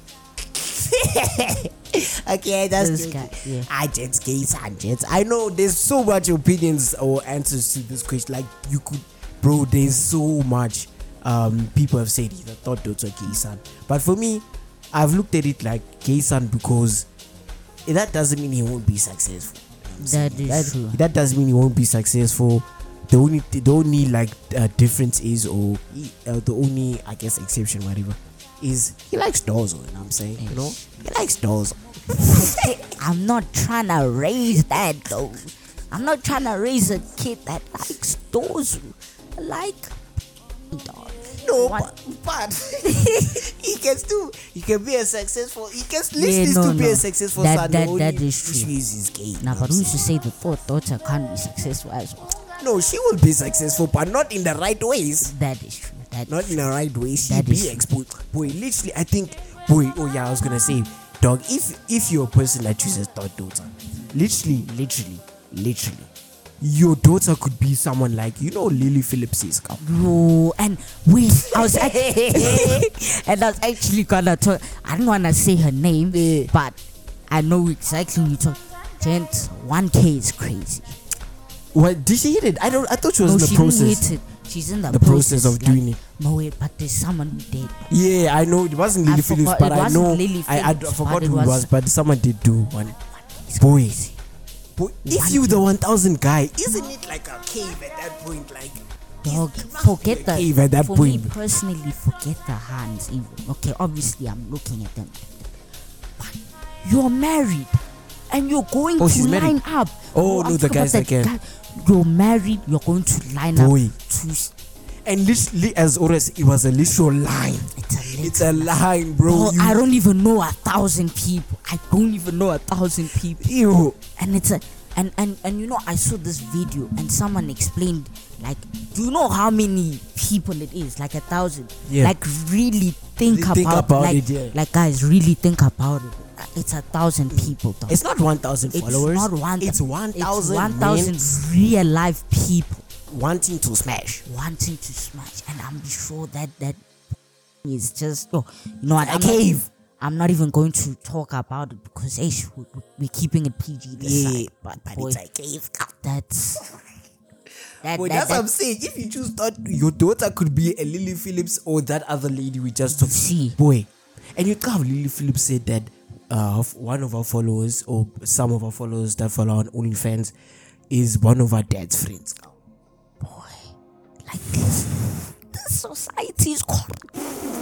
Speaker 2: Okay, that's
Speaker 1: This
Speaker 2: joking.
Speaker 1: guy, yeah.
Speaker 2: I just gay Sanchez. I know there's so much opinions or answers to this question. Like you could, bro. There's so much. People have said either thought daughter, gay son. But for me, I've looked at it like gay son because that doesn't mean he won't be successful.
Speaker 1: That is true.
Speaker 2: That doesn't mean he won't be successful. The only like difference is, or the only I guess exception, whatever, is he likes dolls. You know what I'm saying? You know, he likes dolls.
Speaker 1: I'm not trying to raise that though. I'm not trying to raise a kid that likes doors. I like dog.
Speaker 2: No,
Speaker 1: What?
Speaker 2: but he can still. He can be a successful. He can literally
Speaker 1: no,
Speaker 2: still be
Speaker 1: no.
Speaker 2: a successful
Speaker 1: That-
Speaker 2: son.
Speaker 1: that-
Speaker 2: The only
Speaker 1: that is true.
Speaker 2: issue is he's gay.
Speaker 1: Nah,
Speaker 2: you know
Speaker 1: but
Speaker 2: what
Speaker 1: who's
Speaker 2: I'm
Speaker 1: to say the thought daughter can't be successful as well?
Speaker 2: saying? No, she will be successful, but not in the right ways.
Speaker 1: That is true. That
Speaker 2: Not
Speaker 1: is
Speaker 2: in the right way. She
Speaker 1: That
Speaker 2: be
Speaker 1: is-
Speaker 2: exposed. Boy, literally, I think. Boy, oh yeah, I was gonna say, dog. If you're a person that chooses thought daughter, literally, your daughter could be someone like Lily Phillips is.
Speaker 1: Bro, and wait, I was actually gonna talk. I don't wanna say her name, but I know exactly who you talk. Gent, 1K is crazy.
Speaker 2: What did she hit it? I thought she was
Speaker 1: No,
Speaker 2: in the
Speaker 1: she
Speaker 2: process.
Speaker 1: didn't hit it. She's in
Speaker 2: The process of doing it.
Speaker 1: No, wait, but there's someone who did.
Speaker 2: Yeah, I know it wasn't
Speaker 1: I
Speaker 2: Lily Phillips,
Speaker 1: forgot-
Speaker 2: but
Speaker 1: it
Speaker 2: I
Speaker 1: wasn't
Speaker 2: know
Speaker 1: Lily
Speaker 2: I
Speaker 1: Phillips,
Speaker 2: forgot
Speaker 1: but it
Speaker 2: who it was, but someone did do one.
Speaker 1: It's
Speaker 2: Boy.
Speaker 1: crazy.
Speaker 2: But if you the 1,000 guy, isn't it like a cave at that point? Like,
Speaker 1: Dog,
Speaker 2: it must
Speaker 1: forget
Speaker 2: be a
Speaker 1: the.
Speaker 2: cave at that
Speaker 1: For
Speaker 2: point.
Speaker 1: me personally, forget the hands. Even okay, obviously I'm looking at them. But you're married, and you're going
Speaker 2: Oh,
Speaker 1: to
Speaker 2: she's
Speaker 1: line
Speaker 2: married.
Speaker 1: up.
Speaker 2: Oh,
Speaker 1: I'm
Speaker 2: no, the
Speaker 1: talking
Speaker 2: guy's
Speaker 1: about
Speaker 2: again.
Speaker 1: guy. You're married. You're going to line
Speaker 2: Boy.
Speaker 1: up to.
Speaker 2: And literally, as always, it was a literal line. It's a line, bro.
Speaker 1: Oh, I don't even know 1,000 people. I don't even know 1,000 people.
Speaker 2: Ew.
Speaker 1: And it's a and you know, I saw this video and someone explained, like, do you know how many people it is? Like 1,000.
Speaker 2: Yeah.
Speaker 1: Like really think
Speaker 2: Really think
Speaker 1: about
Speaker 2: about
Speaker 1: like,
Speaker 2: it, yeah.
Speaker 1: like guys, really think about it. It's 1,000 people, dog.
Speaker 2: It's not 1,000 followers.
Speaker 1: It's not one.
Speaker 2: It's 1,000
Speaker 1: 1,000 real life people
Speaker 2: wanting to smash.
Speaker 1: wanting to smash, and I'm sure that is just you know what?
Speaker 2: A cave.
Speaker 1: I'm not even going to talk about it because we're keeping it PG this
Speaker 2: Yeah,
Speaker 1: side.
Speaker 2: but
Speaker 1: boy,
Speaker 2: it's a cave.
Speaker 1: that's
Speaker 2: Boy, that's what I'm saying. If you just thought your daughter could be a Lily Phillips or that other lady we just talked
Speaker 1: See.
Speaker 2: boy, and you can't have Lily Phillips said that one of our followers or some of our followers that follow on OnlyFans is one of our dad's friends.
Speaker 1: boy, like this society is corrupt.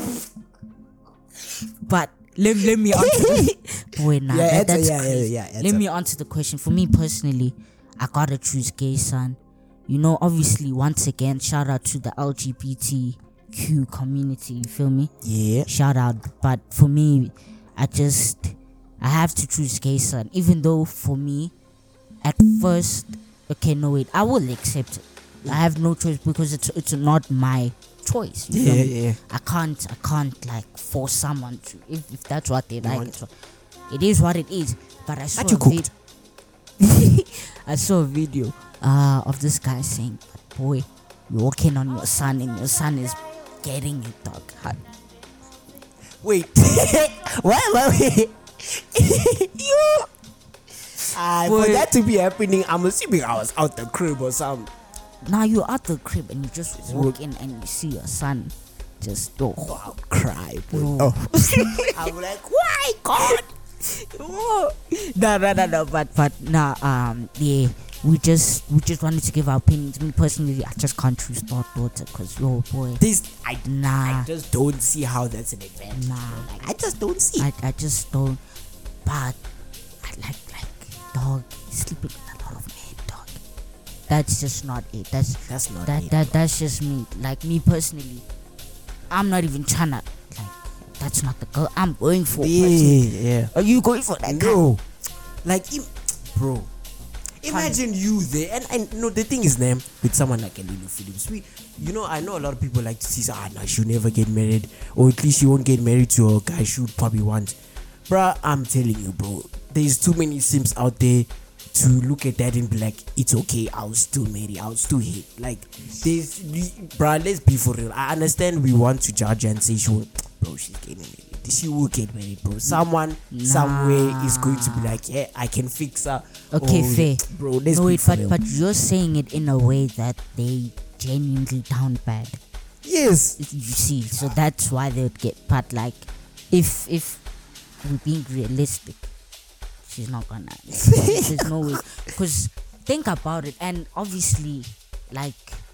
Speaker 1: But let me answer. Boy, nah,
Speaker 2: Yeah,
Speaker 1: that's
Speaker 2: yeah,
Speaker 1: crazy.
Speaker 2: yeah,
Speaker 1: Let me answer the question. For me personally, I gotta choose gay, son. You know, obviously, once again, shout out to the LGBTQ community. You feel me?
Speaker 2: Yeah.
Speaker 1: Shout out. But for me, I have to choose gay, son. Even though for me, at first, okay, no wait, I will accept it. I have no choice because it's not my choice. You feel
Speaker 2: Yeah,
Speaker 1: me?
Speaker 2: yeah.
Speaker 1: I can't like force someone to if that's what they like.
Speaker 2: want-
Speaker 1: It is what it is. But I saw
Speaker 2: But you
Speaker 1: a
Speaker 2: cooked.
Speaker 1: I saw a video of this guy saying, "Boy, you're walking on your son, and your son is getting it, dog."
Speaker 2: Wait. Wait. You. For
Speaker 1: Boy.
Speaker 2: that to be happening, I'm assuming I was out the crib or something.
Speaker 1: Now you're at the crib and you just walk in and you see your son just
Speaker 2: I'll cry, boy.
Speaker 1: No.
Speaker 2: Oh. I'm like, why, God?
Speaker 1: No, but yeah, we just wanted to give our opinions. Me personally, I just can't choose daughter because yo boy,
Speaker 2: I
Speaker 1: nah,
Speaker 2: just don't see how that's an advantage.
Speaker 1: nah,
Speaker 2: I just don't see.
Speaker 1: I just don't. But I like dog sleeping with a lot of men, dog. That's just not it.
Speaker 2: That's not it.
Speaker 1: That's just me. Like me personally, I'm not even trying to like. That's not the girl I'm going for.
Speaker 2: Yeah.
Speaker 1: Are you going for that?
Speaker 2: No. Like, bro. Imagine you there, and no, the thing is, name with someone like a Lily Phillips. I know a lot of people like to see, no, she'll never get married, or at least she won't get married to a guy she would probably want. Bruh, I'm telling you, bro, there's too many sims out there to look at that and be like, it's okay, I'll still marry, I'll still hit. Like, bruh, let's be for real. I understand we want to judge and say she's getting married. She will get married, bro. Someone somewhere is going to be like, yeah, I can fix her.
Speaker 1: Okay,
Speaker 2: Oh,
Speaker 1: fair.
Speaker 2: Bro, let's
Speaker 1: No,
Speaker 2: be
Speaker 1: wait,
Speaker 2: for real.
Speaker 1: but you're saying it in a way that they genuinely down bad.
Speaker 2: Yes.
Speaker 1: You see, so that's why they would get. But like, if we're being realistic, she's not gonna. There's no way. Because think about it, and obviously, like,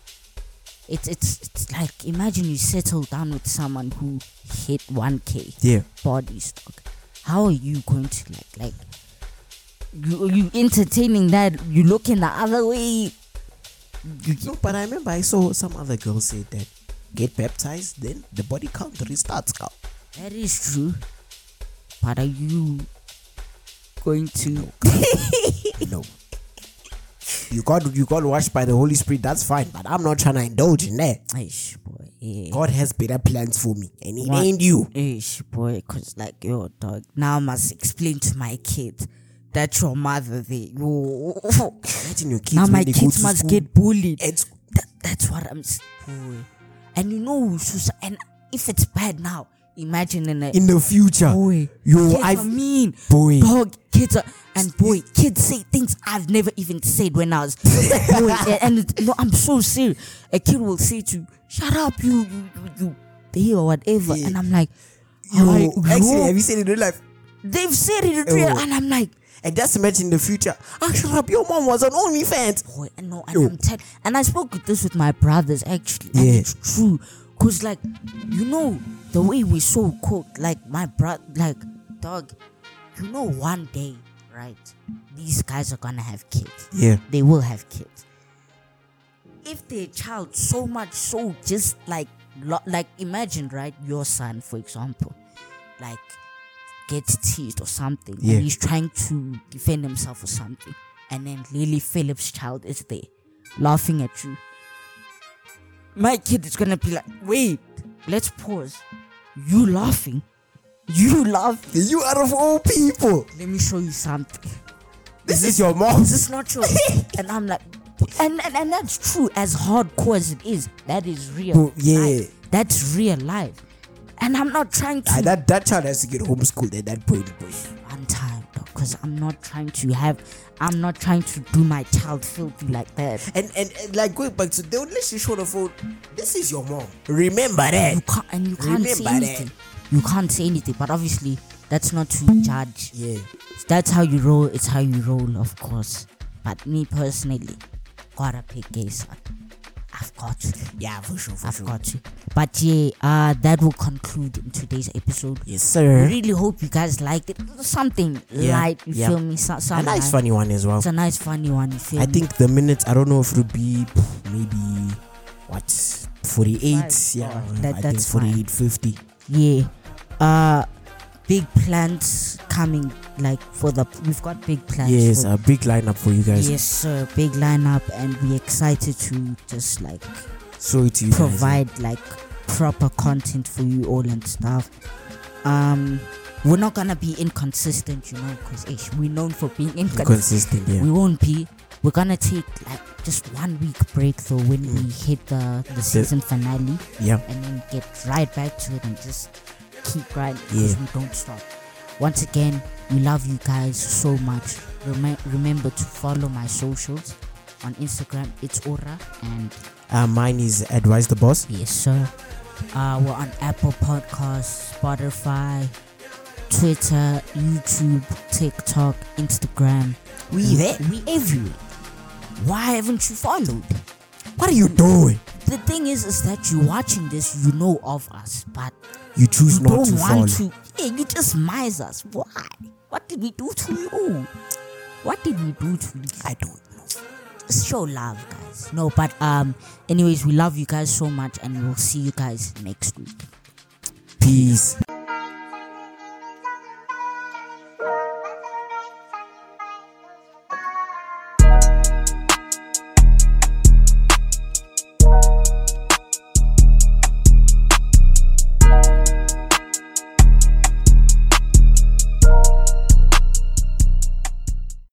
Speaker 1: it's like imagine you settle down with someone who hit 1K
Speaker 2: Yeah.
Speaker 1: body stock. How are you going to like you entertaining that? You looking the other way.
Speaker 2: No, but I remember I saw some other girl say that get baptized, then the body count restarts. Cow.
Speaker 1: That is true. But are you going to?
Speaker 2: No. You got washed by the Holy Spirit, that's fine, but I'm not trying to indulge in that.
Speaker 1: Ish, boy, yeah.
Speaker 2: God has better plans for me, and it
Speaker 1: What?
Speaker 2: ain't you.
Speaker 1: Ish, boy, cause like yo, dog. Now I must explain to my kids that your mother there. Yo,
Speaker 2: Imagine your kids
Speaker 1: now
Speaker 2: when
Speaker 1: my
Speaker 2: they go
Speaker 1: kids
Speaker 2: to
Speaker 1: must
Speaker 2: school.
Speaker 1: get bullied.
Speaker 2: At
Speaker 1: That's what I'm. Boy. And you know, and if it's bad now, imagine
Speaker 2: in the future.
Speaker 1: boy,
Speaker 2: Yo,
Speaker 1: kids are mean.
Speaker 2: boy.
Speaker 1: Dog, kids are, and boy, kids say things I've never even said when I was boy. And no, I'm so serious. A kid will say to you, "Shut up, you babe," or whatever,
Speaker 2: Yeah.
Speaker 1: and I'm like,
Speaker 2: Yo, actually,
Speaker 1: yo.
Speaker 2: have you seen it in real life?
Speaker 1: They've said it in real,
Speaker 2: Oh.
Speaker 1: and I'm like,
Speaker 2: And just imagine in the future. Shut up, your mom was on OnlyFans.
Speaker 1: boy, and no, and
Speaker 2: Yo.
Speaker 1: I'm telling, and I spoke with this with my brothers actually, and
Speaker 2: Yeah.
Speaker 1: it's true, cause like, you know, the way we so cook, like my brother, like, dog, you know, one day, right, these guys are gonna have kids.
Speaker 2: Yeah.
Speaker 1: They will have kids. If their child so much so just like imagine, right, your son, for example, like gets teased or something,
Speaker 2: Yeah.
Speaker 1: and he's trying to defend himself or something, and then Lily Phillips' child is there laughing at you. My kid is gonna be like, wait, let's pause. You laughing? You laugh?
Speaker 2: You out of all people.
Speaker 1: Let me show you something.
Speaker 2: This is your mom.
Speaker 1: This is not yours. And I'm like, and that's true. As hardcore as it is, that is real.
Speaker 2: Bro, yeah.
Speaker 1: life. That's real life. And I'm not trying to
Speaker 2: That child has to get homeschooled at that point, boy.
Speaker 1: one time, because I'm not trying to do my child filthy like that.
Speaker 2: And like going back to, they would let you show the phone. This is your mom. Remember that.
Speaker 1: You can't say
Speaker 2: Remember
Speaker 1: anything.
Speaker 2: that.
Speaker 1: You can't say anything. But obviously, that's not to judge.
Speaker 2: Yeah.
Speaker 1: That's how you roll. It's how you roll, of course. But me personally, gotta pick gay son. I've got to.
Speaker 2: Yeah, for sure.
Speaker 1: I've got to. But yeah, that will conclude in today's episode.
Speaker 2: Yes,
Speaker 1: I
Speaker 2: sir.
Speaker 1: really hope you guys liked it. Something
Speaker 2: Yeah,
Speaker 1: light, you
Speaker 2: yeah.
Speaker 1: feel me?
Speaker 2: A nice,
Speaker 1: light.
Speaker 2: funny one as well.
Speaker 1: It's a nice, funny one. You feel
Speaker 2: I
Speaker 1: me?
Speaker 2: think the minutes, I don't know if it would be maybe, what, 48?
Speaker 1: Five.
Speaker 2: Yeah,
Speaker 1: Oh,
Speaker 2: I think
Speaker 1: that's fine.
Speaker 2: 48, 50.
Speaker 1: Yeah. Big plans coming. Like we've got big plans.
Speaker 2: Yes,
Speaker 1: for-
Speaker 2: a big lineup for you guys.
Speaker 1: Yes, sir. Big lineup, and we're excited to just like
Speaker 2: Show it to you guys.
Speaker 1: provide like proper content for you all and stuff. We're not gonna be inconsistent, you know, because we're known for being inconsistent.
Speaker 2: Consistent, yeah.
Speaker 1: We won't be. We're gonna take like just 1 week break though when we hit the season finale,
Speaker 2: Yeah.
Speaker 1: and then get right back to it and just keep grinding because
Speaker 2: Yeah.
Speaker 1: we don't stop. Once again, we love you guys so much. Remember to follow my socials on Instagram. It's Aura, and
Speaker 2: Mine is Advise the Boss.
Speaker 1: yes, sir. We're on Apple Podcasts, Spotify, Twitter, YouTube, TikTok, Instagram.
Speaker 2: We there.
Speaker 1: We everywhere. Why haven't you followed?
Speaker 2: What are you doing?
Speaker 1: The thing is that you watching this, you know of us, but
Speaker 2: You choose
Speaker 1: you
Speaker 2: not
Speaker 1: don't
Speaker 2: to follow.
Speaker 1: want to. Yeah, you just mize us. Why? What did we do to you? What did we do to you?
Speaker 2: I don't know.
Speaker 1: Just show love, guys. No, but anyways, we love you guys so much, and we'll see you guys next week.
Speaker 2: Peace.